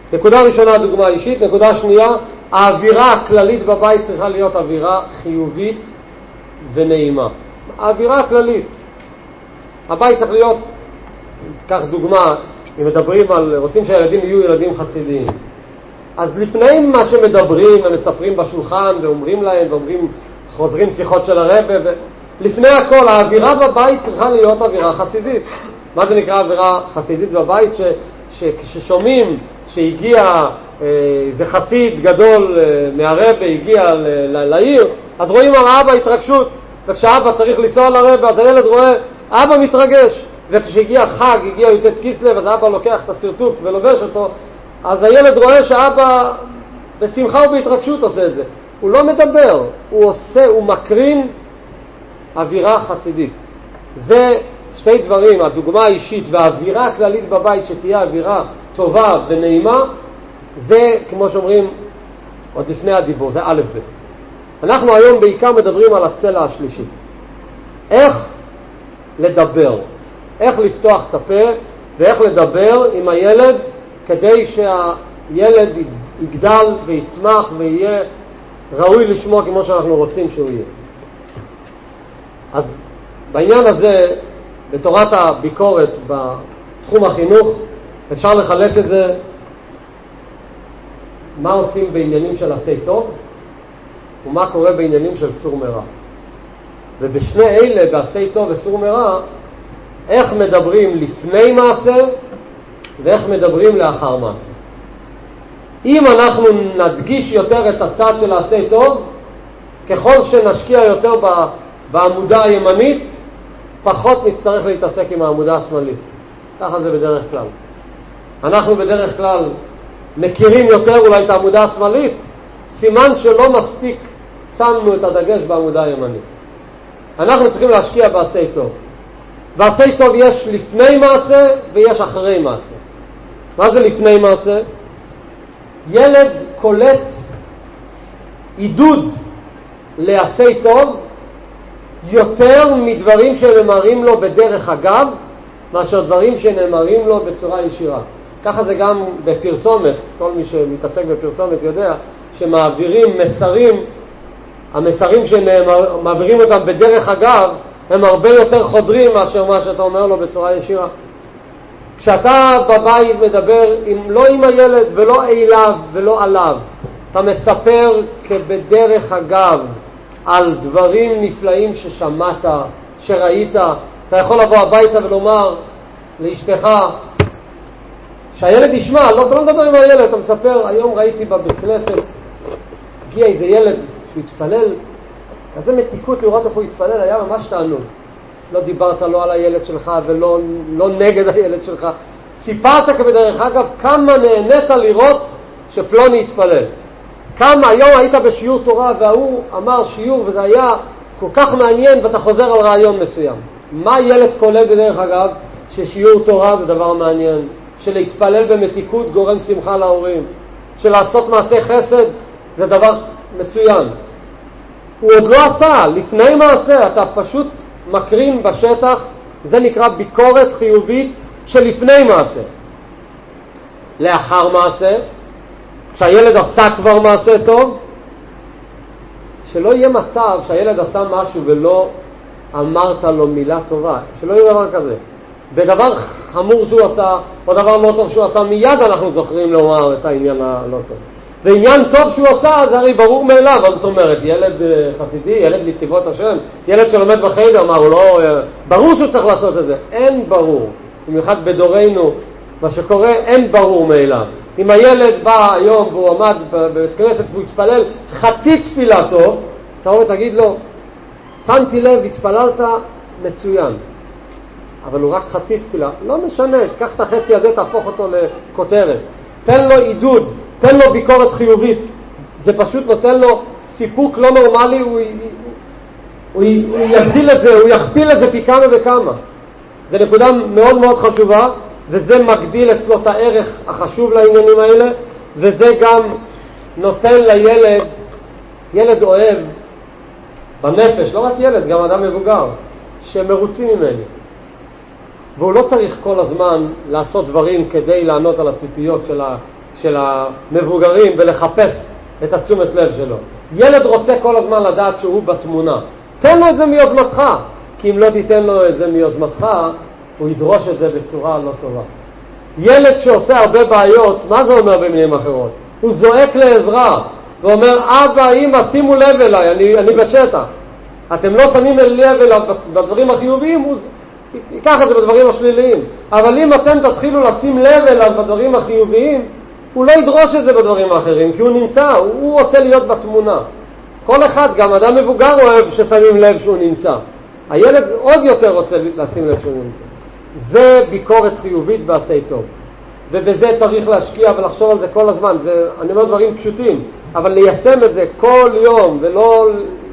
נקודה ראשונה, דוגמה אישית. נקודה שנייה, האווירה הכללית בבית צריכה להיות אווירה חיובית ונעימה. האווירה הכללית. הבית צריך להיות, כך דוגמה, אם מדברים על, רוצים שהילדים יהיו ילדים חסידיים. אז לפני מה שמדברים ומספרים בשולחן ואומרים להם ואומרים, חוזרים שיחות של הרב, לפני הכל האווירה בבית צריכה להיות אווירה חסידית. מה זה נקרא אווירה חסידית בבית? ששומעים שהגיע זה חסיד גדול מהרב, הגיע לעיר, אז רואים על האבא התרגשות, וכשאבא צריך לנסוע לרב אז הילד רואה אבא מתרגש, וכשהגיע חג, הגיע י"ט כסלו, אז אבא לוקח את הסרטוט ולובש אותו, אז הילד רואה שאבא בשמחה ובהתרגשות עושה את זה. הוא לא מדבר, הוא עושה, הוא מקרין אווירה חסידית. זה שתי דברים, הדוגמה האישית והאווירה הכללית בבית שתהיה אווירה טובה ונעימה, זה כמו שאומרים עוד לפני הדיבור, זה א' ב'. אנחנו היום בעיקר מדברים על הצלע השלישית. איך לדבר, איך לפתוח את הפה ואיך לדבר עם הילד כדי שהילד יגדל ויצמח ויהיה ראוי לשמוע כמו שאנחנו רוצים שהוא יהיה. אז בעניין הזה, בתורת הביקורת בתחום החינוך, אפשר לחלק את זה מה עושים בעניינים של עשי טוב ומה קורה בעניינים של סור מרע. ובשני אלה, בעשי טוב וסור מרע, איך מדברים לפני מעשה ואיך מדברים לאחר מעשה. אם אנחנו נדגיש יותר את הצד של עשי טוב, ככל שנשקיע יותר בעמודה הימנית, פחות נצטרך להתעסק עם העמודה השמאלית. ככה זה בדרך כלל. אנחנו בדרך כלל מכירים יותר אולי את העמודה השמאלית, סימן שלא מספיק שמנו את הדגש בעמודה הימנית. אנחנו צריכים להשקיע בעשי טוב. בעשי טוב יש לפני מעשה ויש אחרי מעשה. מה זה לפני מעשה? ילד קולט עידוד לעשי טוב יותר מדברים שנאמרים לו בדרך אגב, מאשר דברים שנאמרים לו בצורה ישירה. ככה זה גם בפרסומת. כל מי שמתעסק בפרסומת יודע שמעבירים מסרים, המסרים שמעבירים אותם בדרך אגב הם הרבה יותר חודרים מאשר מה שאתה אומר לו בצורה ישירה. כשאתה בבית מדבר לא עם הילד ולא אליו ולא עליו, אתה מספר כבדרך אגב על דברים נפלאים ששמעת, שראית. אתה יכול לבוא הביתה ולומר לאשתך, שהילד ישמע, אתה לא מדבר עם הילד, אתה מספר, היום ראיתי בבית כנסת, הגיע איזה ילד שהוא התפלל, כזה מתיקות לראות איך הוא התפלל, היה ממש תענוג. לא דיברת לא על הילד שלך ולא נגד הילד שלך. סיפרת כבדרך אגב כמה נהנית לראות שפלוני התפלל. כמה היום היית בשיעור תורה והוא אמר שיעור וזה היה כל כך מעניין ואתה חוזר על רעיון מסוים. מה ילד קולט בדרך אגב? ששיעור תורה זה דבר מעניין, שלהתפלל במתיקות גורם שמחה להורים, שלעשות מעשה חסד זה דבר מצוין. הוא עוד לא עשה, לפני מעשה אתה פשוט מקרין בשטח, זה נקרא ביקורת חיובית שלפני מעשה. לאחר מעשה, כשהילד עשה כבר מעשה טוב, שלא יהיה מצב שהילד עשה משהו ולא אמרת לו מילה טובה, שלא יהיה דבר כזה. בדבר חמור שהוא עשה או דבר לא טוב שהוא עשה, מיד אנחנו זוכרים לומר את העניין הלא טוב. ועניין טוב שהוא עשה זה הרי ברור מאליו. זאת אומרת, ילד חסידי, ילד מצוות השם, ילד שלומד בחדר, מה הוא לא, ברור שהוא צריך לעשות את זה. אין ברור, במיוחד בדורנו מה שקורה, אין ברור מאליו. אם הילד בא היום והוא עמד בבית כנסת והוא התפלל חצי תפילתו, אתה אומר, תגיד לו, שמתי לב, התפללת מצוין, אבל הוא רק חצי תפילה. לא משנה, קח את החצי הזה, תהפוך אותו לכותרת. תן לו עידוד, תן לו ביקורת חיובית. זה פשוט נותן לו סיפוק לא נורמלי, הוא יגדיל את זה, הוא יכפיל את זה פי כמה וכמה. זה נקודה מאוד מאוד חשובה, וזה מגדיל אצלו את הערך החשוב לעניינים האלה, וזה גם נותן לילד, ילד אוהב בנפש, לא רק ילד, גם אדם מבוגר, שמרוצים ממני. והוא לא צריך כל הזמן לעשות דברים כדי לענות על הציפיות של המבוגרים ולחפש את התשומת לב שלו. ילד רוצה כל הזמן לדעת שהוא בתמונה. תן לו את זה מיוזמתך, כי אם לא תיתן לו את זה מיוזמתך, הוא ידרוש את זה בצורה לא טובה. ילד שעושה הרבה בעיות, מה זה אומר במילים אחרות? הוא זועק לעזרה ואומר, אבא, אמא, שימו לב אליי, אני בשטח. אתם לא שמים לב אליו בדברים החיוביים, הוא ייקח את זה בדברים השליליים. אבל אם אתם תתחילו לשים לב אליו בדברים החיוביים, הוא לא ידרוש את זה בדברים האחרים, כי הוא נמצא, הוא רוצה להיות בתמונה. כל אחד, גם אדם מבוגר אוהב ששמים לב שהוא נמצא. הילד עוד יותר רוצה לשים לב שהוא נמצא. זה ביקורת חיובית בעשי טוב. ובזה צריך להשקיע ולחשוב על זה כל הזמן. אני אומר דברים פשוטים, אבל ליישם את זה כל יום ולא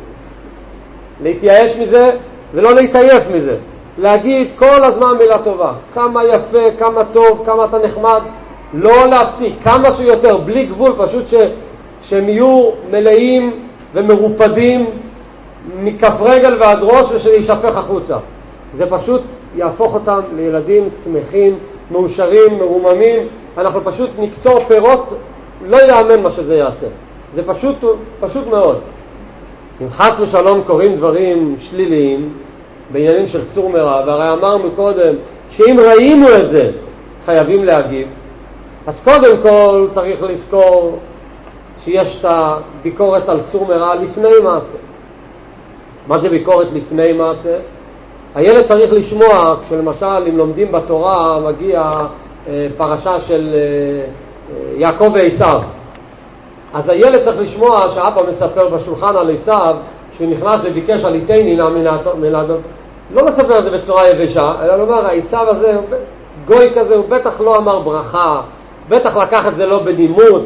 להתייאש מזה ולא להתעייף מזה. להגיד כל הזמן מילה טובה. כמה יפה, כמה טוב, כמה אתה נחמד. לא להפסיק, כמה שיותר, בלי גבול, פשוט שהם יהיו מלאים ומרופדים מכף רגל ועד ראש ושישפך החוצה. זה פשוט יהפוך אותם לילדים שמחים, מאושרים, מרוממים. אנחנו פשוט נקצור פירות, לא יאמן מה שזה יעשה. זה פשוט מאוד. אם חס ושלום קוראים דברים שליליים בעניינים של סור מרע, והרי אמרנו קודם שאם ראינו את זה חייבים להגיב, אז קודם כל צריך לזכור שיש את הביקורת על סור מרע לפני מעשה. מה זה ביקורת לפני מעשה? הילד צריך לשמוע, כשלמשל אם לומדים בתורה מגיע פרשה של יעקב ועשיו, אז הילד צריך לשמוע שאבא מספר בשולחן על עשיו שהוא נכנס וביקש על איתני מן האדון. לא מספר את זה בצורה יבשה, אלא לומר עשיו הזה גוי כזה, הוא בטח לא אמר ברכה, בטח לקח את זה לא בנימוס.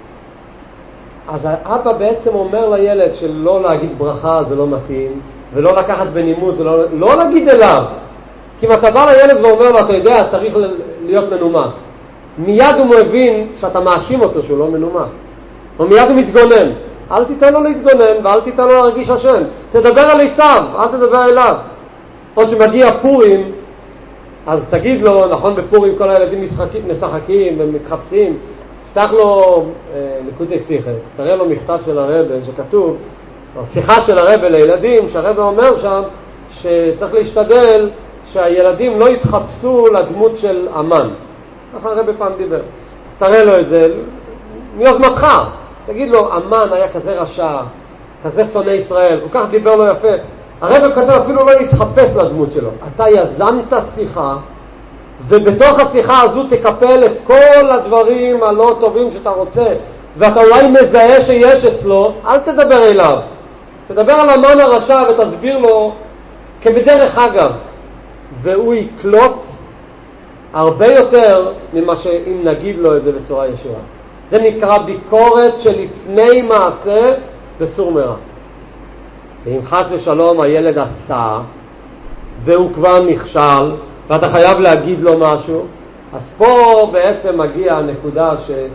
אז האבא בעצם אומר לילד שלא להגיד ברכה זה לא מתאים, ולא לקחת בנימוס, לא להגיד אליו. כי אם אתה בא לילד ואומר לו, אתה יודע, צריך להיות מנומס. מיד הוא מבין שאתה מאשים אותו שהוא לא מנומס. ומיד הוא מתגונן. אל תיתן לו להתגונן ואל תיתן לו להרגיש אשם. תדבר על עשיו, אל תדבר אליו. או שמגיע פורים, אז תגיד לו, נכון בפורים כל הילדים משחקים ומתחפשים, תפתח לו ליקוטי שיחה, תראה לו מכתב של הרב שכתוב, או שיחה של הרב לילדים, שהרב אומר שם שצריך להשתדל שהילדים לא יתחפשו לדמות של אמן. ככה הרב פעם דיבר. תראה לו את זה מיוזמתך. תגיד לו, אמן היה כזה רשע, כזה שונא ישראל, כל כך דיבר לו יפה. הרב כתב אפילו לא להתחפש לדמות שלו. אתה יזמת שיחה, ובתוך השיחה הזו תקפל את כל הדברים הלא טובים שאתה רוצה, ואתה אולי מזהה שיש אצלו, אל תדבר אליו. תדבר על המן הרשע ותסביר לו כבדרך אגב, והוא יקלוט הרבה יותר ממה שאם נגיד לו את זה בצורה ישירה. זה נקרא ביקורת שלפני מעשה בסור מרע. ואם חס ושלום הילד עשה והוא כבר נכשל ואתה חייב להגיד לו משהו, אז פה בעצם מגיע הנקודה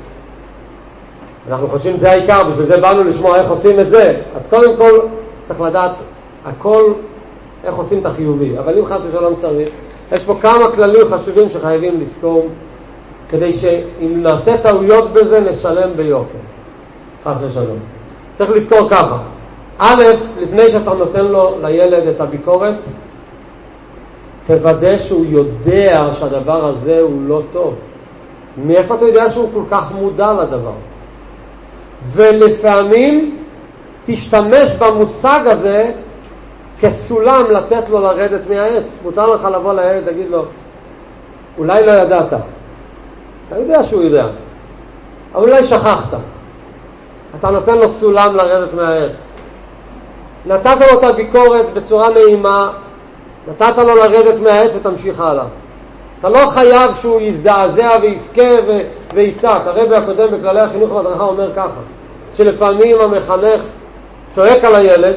שאנחנו חושבים זה העיקר, בשביל זה באנו לשמוע איך עושים את זה. אז קודם כל צריך לדעת הכל איך עושים את החיובי, אבל אם חס ושלום צריך, יש פה כמה כללים חשובים שחייבים לזכור, כדי שאם נעשה טעויות בזה נשלם ביוקר. חס ושלום. צריך לזכור ככה. א', לפני שאתה נותן לו לילד את הביקורת, תוודא שהוא יודע שהדבר הזה הוא לא טוב. מאיפה אתה יודע שהוא כל כך מודע לדבר? ולפעמים תשתמש במושג הזה כסולם לתת לו לרדת מהעץ. מותר לך לבוא לילד, תגיד לו, אולי לא ידעת. אתה יודע שהוא יודע, אבל אולי שכחת. אתה נותן לו סולם לרדת מהעץ. נתת לו את הביקורת בצורה נעימה, נתת לו לרדת מהעץ ותמשיך הלאה. אתה לא חייב שהוא יזדעזע ויזכה ויצעק. הרבי הקודם בכללי החינוך וההדרכה אומר ככה, שלפעמים המחנך צועק על הילד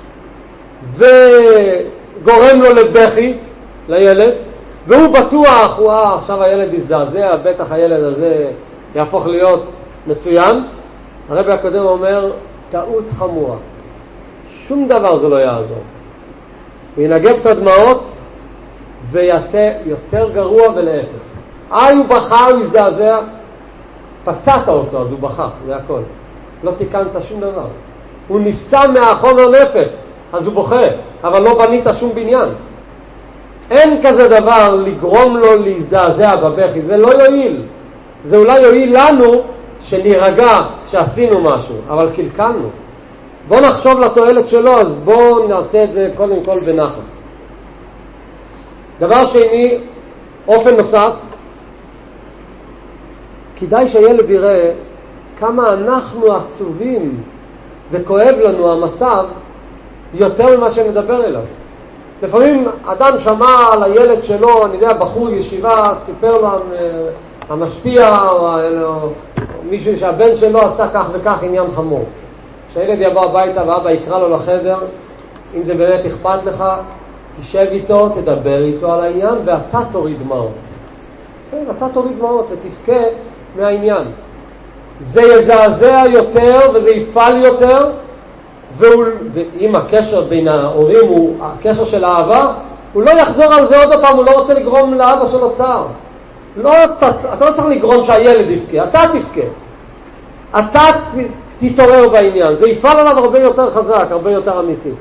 וגורם לו לבכי לילד, והוא בטוח, עכשיו הילד יזדעזע, בטח הילד הזה יהפוך להיות מצוין. הרבי הקודם אומר, טעות חמורה. שום דבר זה לא יעזור. הוא ינגב את הדמעות ויעשה יותר גרוע ולהפך. הוא בכה, הוא יזדעזע, פצעת אותו, אז הוא בכה, זה הכל. לא תיקנת שום דבר. הוא נפצע מהחומר נפץ, אז הוא בוכה, אבל לא בנית שום בניין. אין כזה דבר לגרום לו להזדעזע בבכי, זה לא יועיל. זה אולי יועיל לנו שנרגע שעשינו משהו, אבל קלקלנו. בוא נחשוב לתועלת שלו, אז בוא נעשה את זה קודם כל בנחת. דבר שני, אופן נוסף, כדאי שהילד יראה כמה אנחנו עצובים וכואב לנו המצב יותר ממה שנדבר אליו. לפעמים אדם שמע על הילד שלו, אני יודע, בחור ישיבה, סיפר לו המשפיע או מישהו שהבן שלו עשה כך וכך עניין חמור. שהילד יבוא הביתה ואבא יקרא לו לחדר, אם זה באמת אכפת לך, תשב איתו, תדבר איתו על העניין ואתה תוריד דמעות. כן, אתה תוריד דמעות ותבכה מהעניין. זה יזעזע יותר וזה יפעל יותר, ואם הקשר בין ההורים הוא הקשר של האהבה, הוא לא יחזור על זה עוד פעם, הוא לא רוצה לגרום לאבא שלו צער. אתה לא צריך לגרום שהילד יבכה, אתה תבכה. אתה תתעורר בעניין, זה יפעל עליו הרבה יותר חזק, הרבה יותר אמיתי.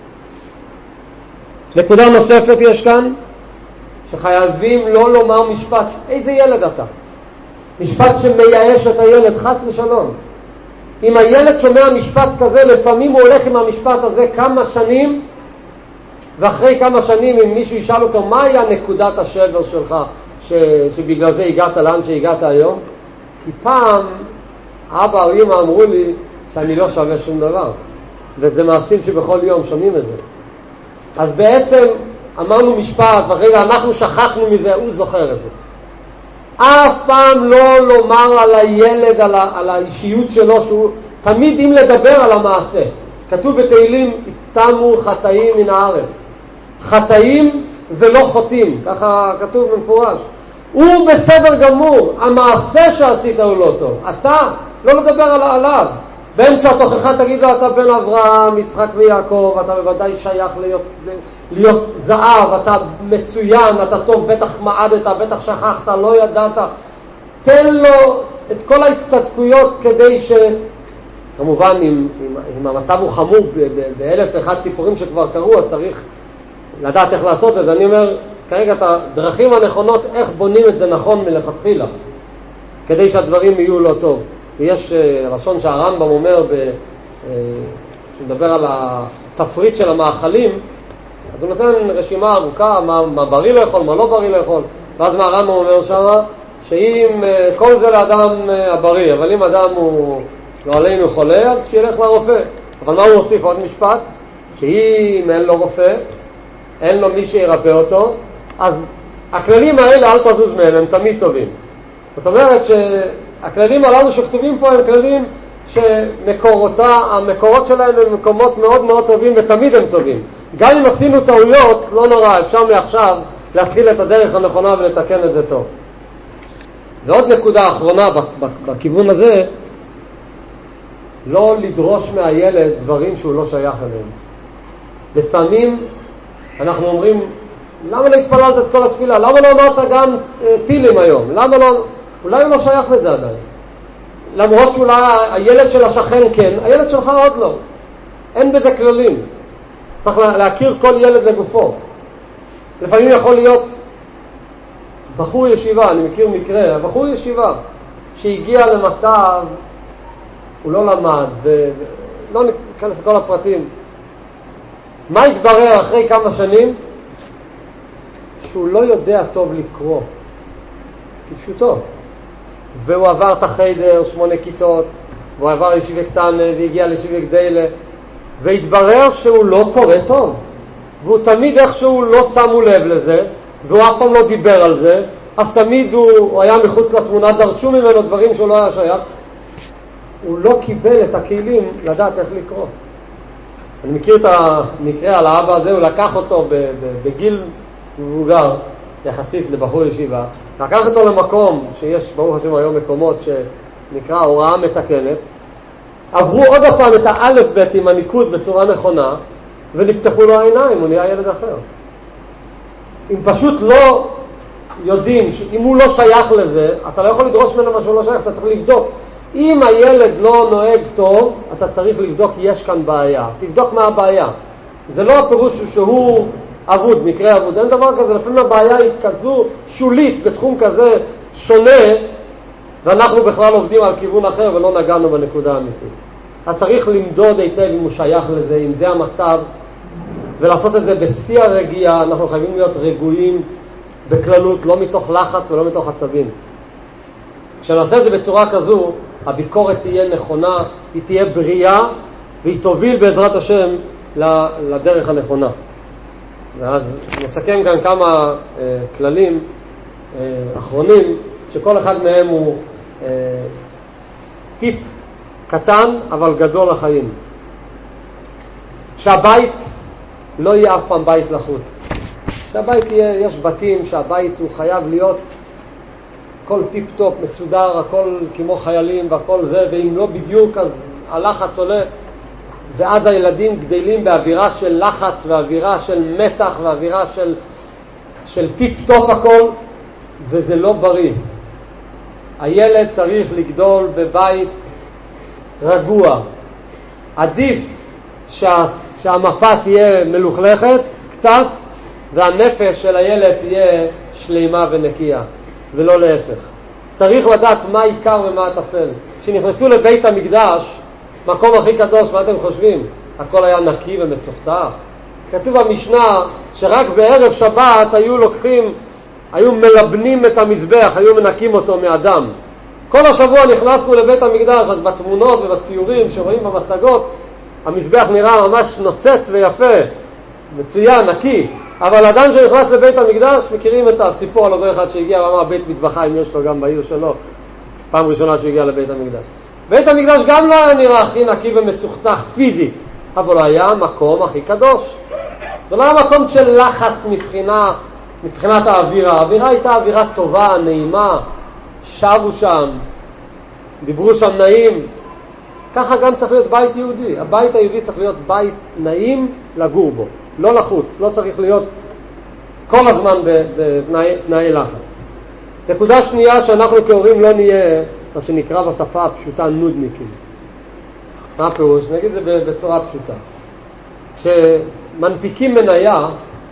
נקודה נוספת יש כאן, שחייבים לא לומר משפט, איזה ילד אתה? משפט שמייאש את הילד, חס ושלום. אם הילד שומע משפט כזה, לפעמים הוא הולך עם המשפט הזה כמה שנים, ואחרי כמה שנים אם מישהו ישאל אותו, מה היה נקודת השבר שלך, שבגלל זה הגעת לאן שהגעת היום? כי פעם אבא או אמא אמרו לי שאני לא שווה שום דבר, וזה מעשים שבכל יום שומעים את זה. אז בעצם אמרנו משפט, ואחרי אנחנו שכחנו מזה, הוא זוכר את זה. אף פעם לא לומר על הילד, על האישיות שלו, שהוא תמיד אם לדבר על המעשה. כתוב בתהילים, תמו חטאים מן הארץ. חטאים ולא חוטאים, ככה כתוב במפורש. הוא בסדר גמור, המעשה שעשית הוא לא טוב. אתה לא לדבר עליו. באמצע התוכחה תגיד לו, אתה בן אברהם, יצחק ויעקב, אתה בוודאי שייך להיות זהב, אתה מצוין, אתה טוב, בטח מעדת, בטח שכחת, לא ידעת. תן לו את כל ההצטדקויות כדי ש... כמובן, אם המצב הוא חמור באלף ואחד סיפורים שכבר קרו, אז צריך לדעת איך לעשות את זה. אני אומר, כרגע את הדרכים הנכונות, איך בונים את זה נכון מלכתחילה, כדי שהדברים יהיו לא טוב. ויש לשון שהרמב"ם אומר, שמדבר על התפריט של המאכלים, אז הוא נותן רשימה ארוכה, מה בריא לאכול, מה לא בריא לאכול, ואז מה הרמב"ם אומר שמה, שאם כל זה לאדם הבריא, אבל אם אדם הוא לא עלינו חולה, אז שילך לרופא. אבל מה הוא הוסיף? עוד משפט, שאם אין לו רופא, אין לו מי שירפא אותו, אז הכללים האלה, אל תזוז מהם, הם תמיד טובים. זאת אומרת שהכללים הללו שכתובים פה הם כללים המקורות שלהם הם מקומות מאוד מאוד טובים ותמיד הם טובים. גם אם עשינו טעויות, לא נורא, אפשר מעכשיו להתחיל את הדרך הנכונה ולתקן את זה טוב. ועוד נקודה אחרונה בכיוון הזה, לא לדרוש מהילד דברים שהוא לא שייך אליהם. לפעמים אנחנו אומרים, למה לא התפללת את כל התפילה? למה לא אמרת גם טילים היום? למה לא? אולי הוא לא שייך לזה עדיין. למרות שאולי הילד של השכן כן, הילד שלך עוד לא. אין בזה כללים. צריך להכיר כל ילד לגופו. לפעמים יכול להיות בחור ישיבה, אני מכיר מקרה, בחור ישיבה שהגיע למצב, הוא לא למד, ולא ניכנס לכל הפרטים. מה התברר אחרי כמה שנים? שהוא לא יודע טוב לקרוא, כפשוטו. והוא עבר את החיידר 8 כיתות, והוא עבר ישיבה קטנה והגיע לישיבה גדולה, והתברר שהוא לא קורא טוב. והוא תמיד איכשהו לא שמו לב לזה, והוא אף פעם לא דיבר על זה, אז תמיד הוא היה מחוץ לתמונה, דרשו ממנו דברים שהוא לא היה שייך. הוא לא קיבל את הכלים לדעת איך לקרוא. אני מכיר את המקרה על האבא הזה, הוא לקח אותו בגיל מבוגר, יחסית לבחור ישיבה, לקח אותו למקום שיש ברוך השם היום מקומות שנקרא הוראה מתקנת, עברו עוד הפעם את האלף בית עם הניקוד בצורה נכונה, ונפתחו לו העיניים, הוא נהיה ילד אחר. אם פשוט יודעים שאם הוא לא שייך לזה, אתה לא יכול לדרוש ממנו מה שהוא לא שייך, אתה צריך לבדוק. אם הילד לא נוהג טוב, אתה צריך לבדוק, יש כאן בעיה. תבדוק מה הבעיה. זה לא הפירוש שהוא עבוד, מקרה עבוד. אין דבר כזה, לפעמים הבעיה היא כזו שולית בתחום כזה שונה, ואנחנו בכלל עובדים על כיוון אחר ולא נגענו בנקודה האמיתית. אז צריך למדוד היטב אם הוא שייך לזה, אם זה המצב, ולעשות את זה בשיא הרגיעה. אנחנו חייבים להיות רגועים בכללות, לא מתוך לחץ ולא מתוך עצבים. כשנעשה את זה בצורה כזו, הביקורת תהיה נכונה, היא תהיה בריאה, והיא תוביל בעזרת השם לדרך הנכונה. ואז נסכם כאן כמה כללים אחרונים, שכל אחד מהם הוא טיפ קטן אבל גדול לחיים. שהבית לא יהיה אף פעם בית לחוץ. שהבית יהיה, יש בתים שהבית הוא חייב להיות הכל טיפ טופ, מסודר, הכל כמו חיילים והכל זה, ואם לא בדיוק אז הלחץ עולה, ואז הילדים גדלים באווירה של לחץ ואווירה של מתח ואווירה של טיפ טופ הכל, וזה לא בריא. הילד צריך לגדול בבית רגוע. עדיף שהמפה תהיה מלוכלכת קצת, והנפש של הילד תהיה שלימה ונקייה, ולא להפך. צריך לדעת מה עיקר ומה הטפל. כשנכנסו לבית המקדש, מקום הכי קדוש, מה אתם חושבים? הכל היה נקי ומצוחצח. כתוב במשנה שרק בערב שבת היו מלבנים את המזבח, היו מנקים אותו מאדם. כל השבוע נכנסנו לבית המקדש, אז בתמונות ובציורים שרואים במצגות, המזבח נראה ממש נוצץ ויפה, מצוין, נקי. אבל אדם שנכנס לבית המקדש, מכירים את הסיפור על אותו אחד שהגיע ואמר בית מטבחיים, יש לו גם בעיר שלו, פעם ראשונה שהוא הגיע לבית המקדש. בית המקדש גם לא היה נראה הכי נקי ומצוחצח פיזית, אבל הוא היה המקום הכי קדוש. זה לא היה מקום של לחץ מבחינת האווירה. האווירה הייתה אווירה טובה, נעימה, שרו שם, דיברו שם נעים. ככה גם צריך להיות בית יהודי. הבית היהודי צריך להיות בית נעים לגור בו, לא לחוץ, לא צריך להיות כל הזמן בתנאי לחץ. נקודה שנייה, שאנחנו כהורים לא נהיה מה שנקרא בשפה הפשוטה נודניקים. מה הפירוש? נגיד את זה בצורה פשוטה. כשמנפיקים מניה,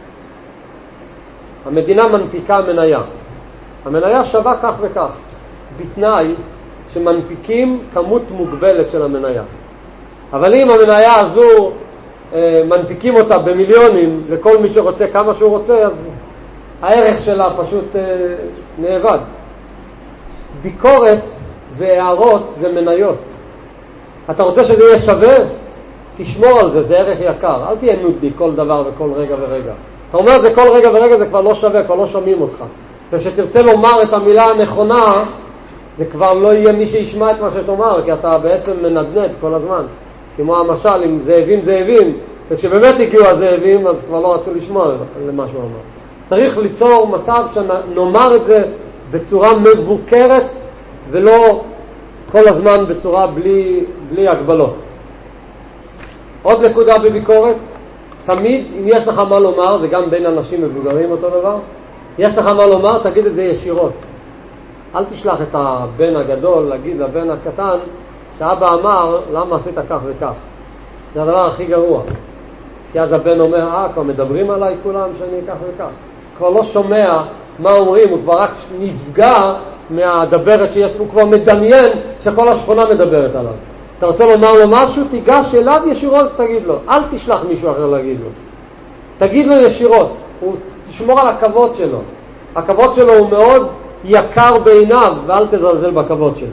המדינה מנפיקה מניה. המניה שווה כך וכך, בתנאי שמנפיקים כמות מוגבלת של המניה. אבל אם המניה הזו מנפיקים אותה במיליונים לכל מי שרוצה כמה שהוא רוצה, אז הערך שלה פשוט נאבד. ביקורת והערות זה מניות. אתה רוצה שזה יהיה שווה? תשמור על זה, זה ערך יקר. אל תהיה נודניק כל דבר וכל רגע ורגע. אתה אומר זה כל רגע ורגע, זה כבר לא שווה, כבר לא שומעים אותך. וכשתרצה לומר את המילה הנכונה, זה כבר לא יהיה מי שישמע את מה שתאמר, כי אתה בעצם מנדנד כל הזמן. כמו המשל, עם זאבים, וכשבאמת הגיעו הזאבים, אז כבר לא רצו לשמוע למה שהוא אמר. צריך ליצור מצב שנאמר את זה בצורה מבוקרת, ולא כל הזמן בצורה בלי הגבלות. עוד נקודה בביקורת, תמיד אם יש לך מה לומר, זה גם בין אנשים מבוגרים אותו דבר, יש לך מה לומר, תגיד את זה ישירות. אל תשלח את הבן הגדול להגיד לבן הקטן שאבא אמר למה עשית כך וכך. זה הדבר הכי גרוע. כי אז הבן אומר, כבר מדברים עליי כולם שאני כך וכך. כבר לא שומע מה אומרים, הוא כבר רק נפגע מהדברת שיש, הוא כבר מדמיין שכל השכונה מדברת עליו. אתה רוצה לומר לו משהו, תיגש אליו ישירות ותגיד לו. אל תשלח מישהו אחר להגיד לו. תגיד לו ישירות. תשמור על הכבוד שלו. הכבוד שלו הוא מאוד יקר בעיניו, ואל תזלזל בכבוד שלו.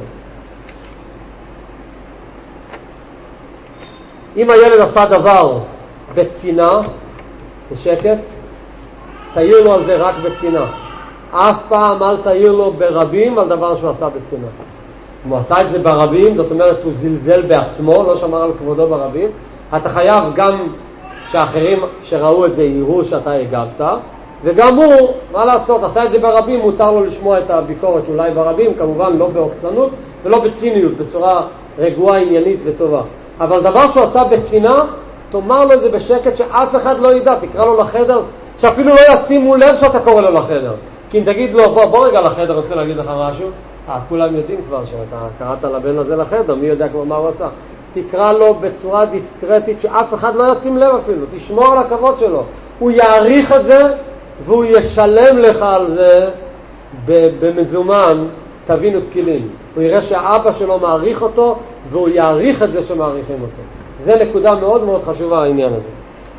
אם הילד עשה דבר בצינה, בשקט, תעיר לו על זה רק בצינה. אף פעם אל תעיר לו ברבים על דבר שהוא עשה בצינה. אם הוא עשה את זה ברבים, זאת אומרת הוא זלזל בעצמו, לא שמר על כבודו ברבים, אתה חייב גם שאחרים שראו את זה יראו שאתה הגבת, וגם הוא, מה לעשות, עשה את זה ברבים, מותר לו לשמוע את הביקורת אולי ברבים, כמובן לא בעוקצנות ולא בציניות, בצורה רגועה, עניינית וטובה. אבל דבר שהוא עשה בצינה, תאמר לו את זה בשקט שאף אחד לא ידע, תקרא לו לחדר, שאפילו לא ישימו לב שאתה קורא לו לחדר. כי אם תגיד לו, בוא רגע לחדר, רוצה להגיד לך משהו, כולם יודעים כבר שאתה קראת לבן הזה לחדר, מי יודע כבר מה הוא עשה. תקרא לו בצורה דיסקרטית שאף אחד לא ישים לב אפילו, תשמור על הכבוד שלו. הוא יעריך את זה והוא ישלם לך על זה במזומן, תבינו תקילים. הוא יראה שהאבא שלו מעריך אותו והוא יעריך את זה שמעריכים אותו. זה נקודה מאוד מאוד חשובה העניין הזה.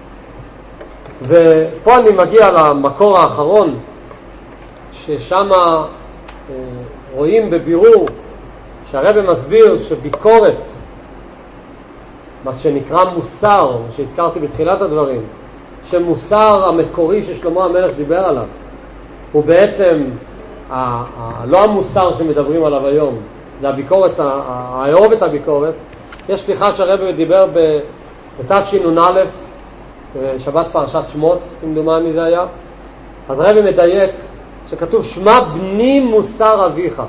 ופה אני מגיע למקור האחרון, ששם רואים בבירור שהרבא מסביר שביקורת, מה שנקרא מוסר, שהזכרתי בתחילת הדברים, שמוסר המקורי ששלמה המלך דיבר עליו, הוא בעצם לא המוסר שמדברים עליו היום, זה הביקורת, האהוב את הביקורת. יש שיחה שהרבא דיבר בתשנ"א, שבת פרשת שמות, כמדומני זה היה, אז הרבא מדייק שכתוב שמע בני מוסר אביך.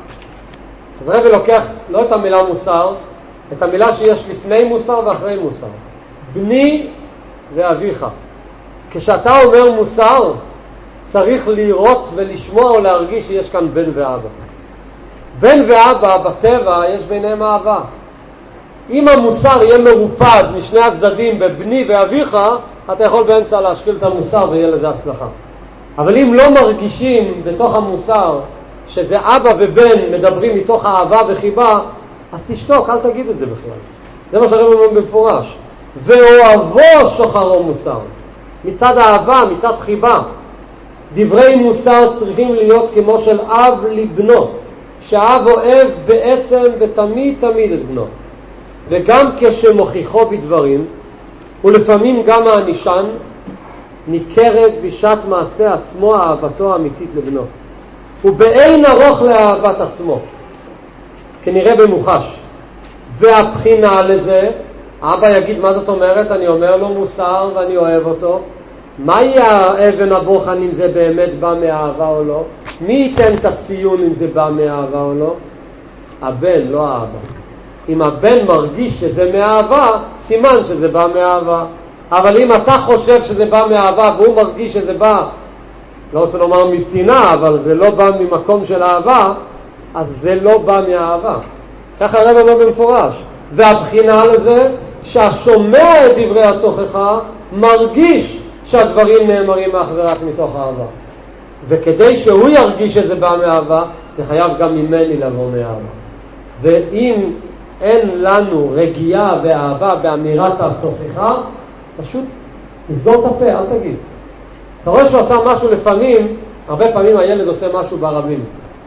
אז הרבא לוקח לא את המילה מוסר, את המילה שיש לפני מוסר ואחרי מוסר, בני ואביך. כשאתה אומר מוסר צריך לראות ולשמוע או להרגיש שיש כאן בן ואבא. בן ואבא בטבע יש ביניהם אהבה. אם המוסר יהיה מרופד משני הצדדים בבני ואביך, אתה יכול באמצע להשחיל את המוסר ויהיה לזה הצלחה. אבל אם לא מרגישים בתוך המוסר שזה אבא ובן מדברים מתוך אהבה וחיבה, אז תשתוק, אל תגיד את זה בכלל. זה מה שהרבא אומר במפורש. ואוהבו שוחרו מוסר. מצד אהבה, מצד חיבה. דברי מוסר צריכים להיות כמו של אב לבנו, שהאב אוהב בעצם ותמיד תמיד את בנו. וגם כשמוכיחו בדברים, ולפעמים גם הענישן, ניכרת בשעת מעשה עצמו אהבתו האמיתית לבנו. ובאין ארוך לאהבת עצמו, כנראה במוחש. והבחינה לזה, אבא יגיד מה זאת אומרת, אני אומר לו מוסר ואני אוהב אותו. מה יהיה האבן הבוחן אם זה באמת בא מאהבה או לא? מי ייתן את הציון אם זה בא מאהבה או לא? הבן, לא האבא. אם הבן מרגיש שזה מאהבה, סימן שזה בא מאהבה. אבל אם אתה חושב שזה בא מאהבה והוא מרגיש שזה בא, לא רוצה לומר משנאה, אבל זה לא בא ממקום של אהבה, אז זה לא בא מאהבה. ככה הרב אומר במפורש. והבחינה לזה שהשומע את דברי התוכחה מרגיש שהדברים נאמרים אך ורק מתוך אהבה. וכדי שהוא ירגיש שזה בא מאהבה, זה חייב גם ממני לבוא מאהבה. ואם אין לנו רגיעה ואהבה באמירת התוכחה, פשוט נסגור את הפה, אל תגיד. אתה רואה שהוא עשה משהו לפעמים, הרבה פעמים הילד עושה משהו ברבים.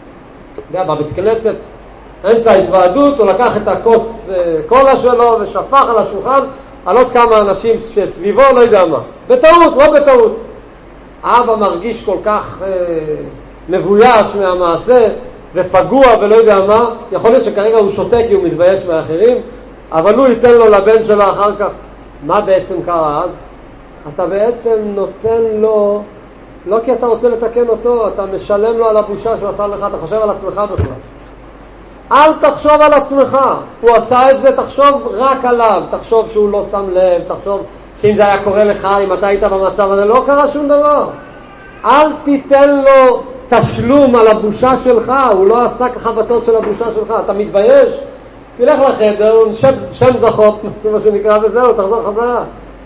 בבית כנסת, אמצע התוועדות, הוא לקח את הכוס קולה שלו ושפך על השולחן, על עוד כמה אנשים שסביבו, לא יודע מה. בטעות, לא בטעות. האבא מרגיש כל כך מבויש מהמעשה ופגוע ולא יודע מה. יכול להיות שכרגע הוא שותה כי הוא מתבייש מאחרים, אבל הוא ייתן לו לבן שלו אחר כך. מה בעצם קרה אז? אתה בעצם נותן לו, לא כי אתה רוצה לתקן אותו, אתה משלם לו על הבושה שהוא עשה לך, אתה חושב על עצמך בכלל. אל תחשוב על עצמך, הוא עשה את זה, תחשוב רק עליו, תחשוב שהוא לא שם לב, תחשוב שאם זה היה קורה לך, אם אתה היית במצב הזה, לא קרה שום דבר. אל תיתן לו תשלום על הבושה שלך, הוא לא עשה ככה בתות של הבושה שלך, אתה מתבייש? תלך לחדר, שם זכות, מה שנקרא וזהו, תחזור חזרה.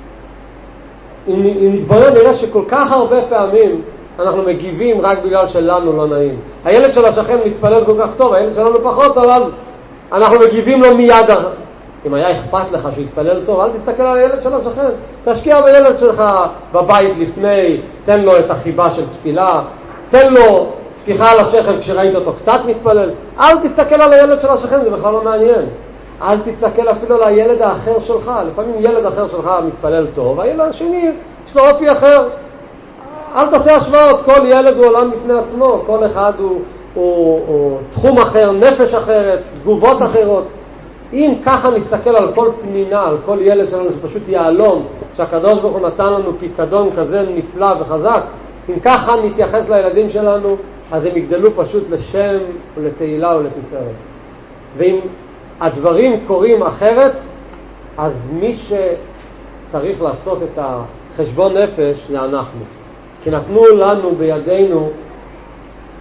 אם נתבונן נראה שכל כך הרבה פעמים אנחנו מגיבים רק בגלל שלנו לא נעים. הילד של השכן מתפלל כל כך טוב, הילד שלנו פחות, אבל אנחנו מגיבים לו מיד. אם היה אכפת לך שיתפלל טוב, אל תסתכל על הילד של השכן, תשקיע בילד שלך בבית לפני, תן לו את החיבה של תפילה, תן לו סליחה על השכן כשראית אותו קצת מתפלל. אל תסתכל על הילד של השכן, זה בכלל לא מעניין. אל תסתכל אפילו על הילד האחר שלך. לפעמים ילד אחר שלך מתפלל טוב, הילד השני יש לו אופי אחר. אל תעשה השוואות, כל ילד הוא עולם בפני עצמו, כל אחד הוא תחום אחר, נפש אחרת, תגובות אחרות. אם ככה נסתכל על כל פנינה, על כל ילד שלנו שפשוט יעלום, שהקדוש ברוך הוא נתן לנו פיקדון כזה נפלא וחזק, אם ככה נתייחס לילדים שלנו, אז הם יגדלו פשוט לשם ולתהילה ולתפארת. ואם הדברים קורים אחרת, אז מי שצריך לעשות את החשבון נפש זה אנחנו. כי נתנו לנו בידינו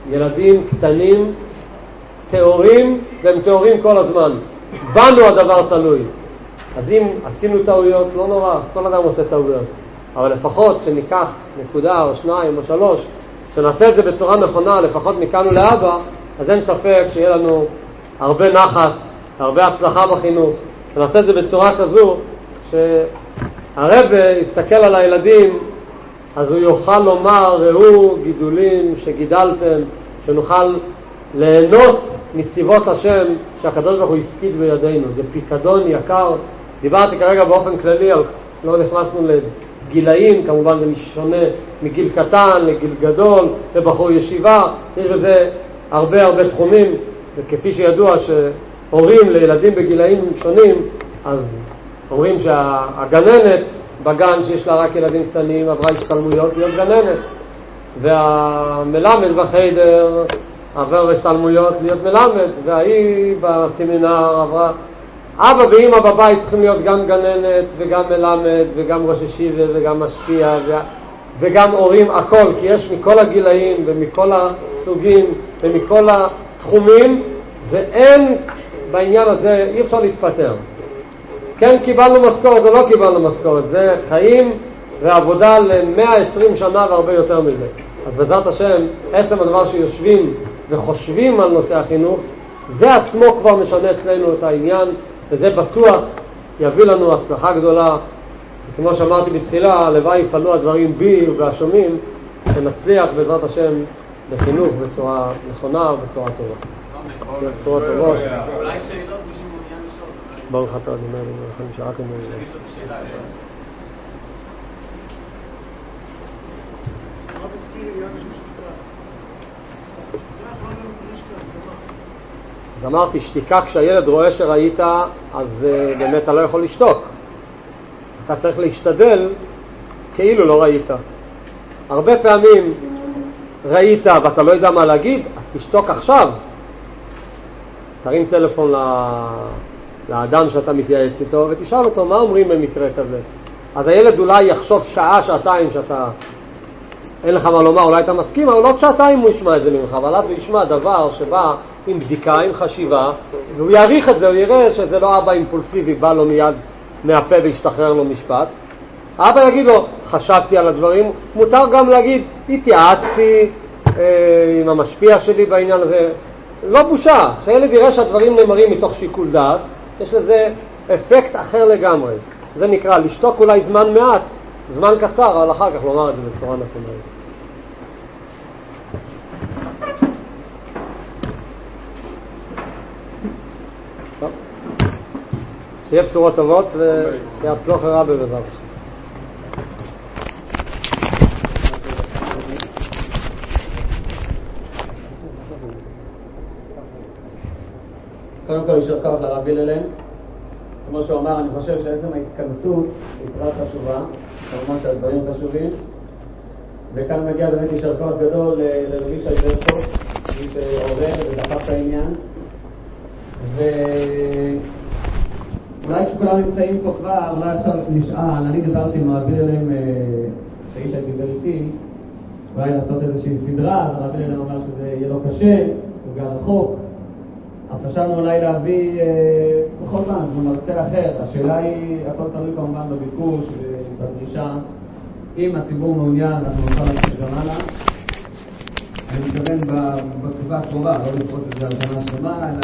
ילדים קטנים, תיאורים, והם תיאורים כל הזמן. בנו הדבר תלוי. אז אם עשינו טעויות, לא נורא, כל אדם עושה טעויות. אבל לפחות שניקח נקודה או שניים או שלוש, שנעשה את זה בצורה נכונה, לפחות מכאן ולהבא, אז אין ספק שיהיה לנו הרבה נחת, הרבה הצלחה בחינוך. שנעשה את זה בצורה כזו, שהרב יסתכל על הילדים, אז הוא יוכל לומר, ראו גידולים שגידלתם, שנוכל ליהנות מצוות השם שהקדוש ברוך הוא הפקיד בידינו. זה פיקדון יקר. דיברתי כרגע באופן כללי, לא נכנסנו לגילאים, כמובן זה משונה מגיל קטן לגיל גדול, לבחור ישיבה, יש בזה הרבה תחומים, וכפי שידוע שהורים לילדים בגילאים שונים, אז אומרים שהגננת בגן שיש לה רק ילדים קטנים עברה השתלמויות להיות גננת, והמלמד בחדר עבר השתלמויות להיות מלמד, והיא בסמינר עברה. אבא ואמא בבית צריכים להיות גם גננת וגם מלמד וגם ראש ישיבה וגם משפיע וגם הורים, הכל, כי יש מכל הגילאים ומכל הסוגים ומכל התחומים, ואין בעניין הזה, אי אפשר להתפטר. כן קיבלנו משכורת או לא קיבלנו משכורת, זה חיים ועבודה ל-120 שנה והרבה יותר מזה. אז בעזרת השם, עצם הדבר שיושבים וחושבים על נושא החינוך, זה עצמו כבר משנה אצלנו את העניין, וזה בטוח יביא לנו הצלחה גדולה. כמו שאמרתי בתחילה, הלוואי יפעלו הדברים בי ובשומעים, שנצליח בעזרת השם בחינוך בצורה נכונה ובצורה טובה. בצורה טובה. אולי שאלות מישהו מעוניין לשאול? ברוך אתה אדוני אלוהינו מלך שרק אמור יש לו שאלה. מה מזכיר עניין של שתיקה? אז אמרתי, שתיקה כשהילד רואה שראית, אז באמת אתה לא יכול לשתוק. אתה צריך להשתדל כאילו לא ראית. הרבה פעמים ראית ואתה לא יודע מה להגיד, אז תשתוק עכשיו. תרים טלפון לאדם שאתה מתייעץ איתו ותשאל אותו מה אומרים במקרה כזה. אז הילד אולי יחשוב שעה, שעתיים שאתה אין לך מה לומר, אולי אתה מסכים, אבל לא שעתיים הוא ישמע את זה ממך, אבל אז הוא ישמע דבר שבא עם בדיקה, עם חשיבה, והוא יעריך את זה, הוא יראה שזה לא אבא אימפולסיבי, בא לו מיד מהפה וישתחרר לו משפט. אבא יגיד לו, חשבתי על הדברים, מותר גם להגיד, התייעצתי עם המשפיע שלי בעניין הזה, לא בושה, שהילד יראה שהדברים נאמרים מתוך שיקול דעת, יש לזה אפקט אחר לגמרי. זה נקרא לשתוק אולי זמן מעט, זמן קצר, אבל אחר כך לומר את זה בצורה נכונה. שיהיה בשורות טובות ויצלח רע בעזרת השם. קודם כל יישר כוח לרב הלל. כמו שהוא אמר, אני חושב שעצם ההתכנסות היא פרט חשובה, כמובן שהדברים חשובים, וכאן מגיע באמת יישר כוח גדול לרבי שי ברקו, מי שעורר ודחף את העניין, ואולי שכולם נמצאים פה כבר, אולי עכשיו נשאל, אני דיברתי עם הרב הלל שאיש דיבר איתי, אולי לעשות איזושהי סדרה, אז הרב הלל אומר שזה יהיה לו קשה, הוא גר רחוק, אז חשבנו אולי להביא בכל פעם, הוא מרצה אחר. השאלה היא, הכל תלוי כמובן בביקוש ובדרישה. אם הציבור מעוניין, אנחנו נוכל להמשיך גם הלאה. אני מתכוון בתקופה הקרובה, לא לפרוט את זה על שנה שלמה,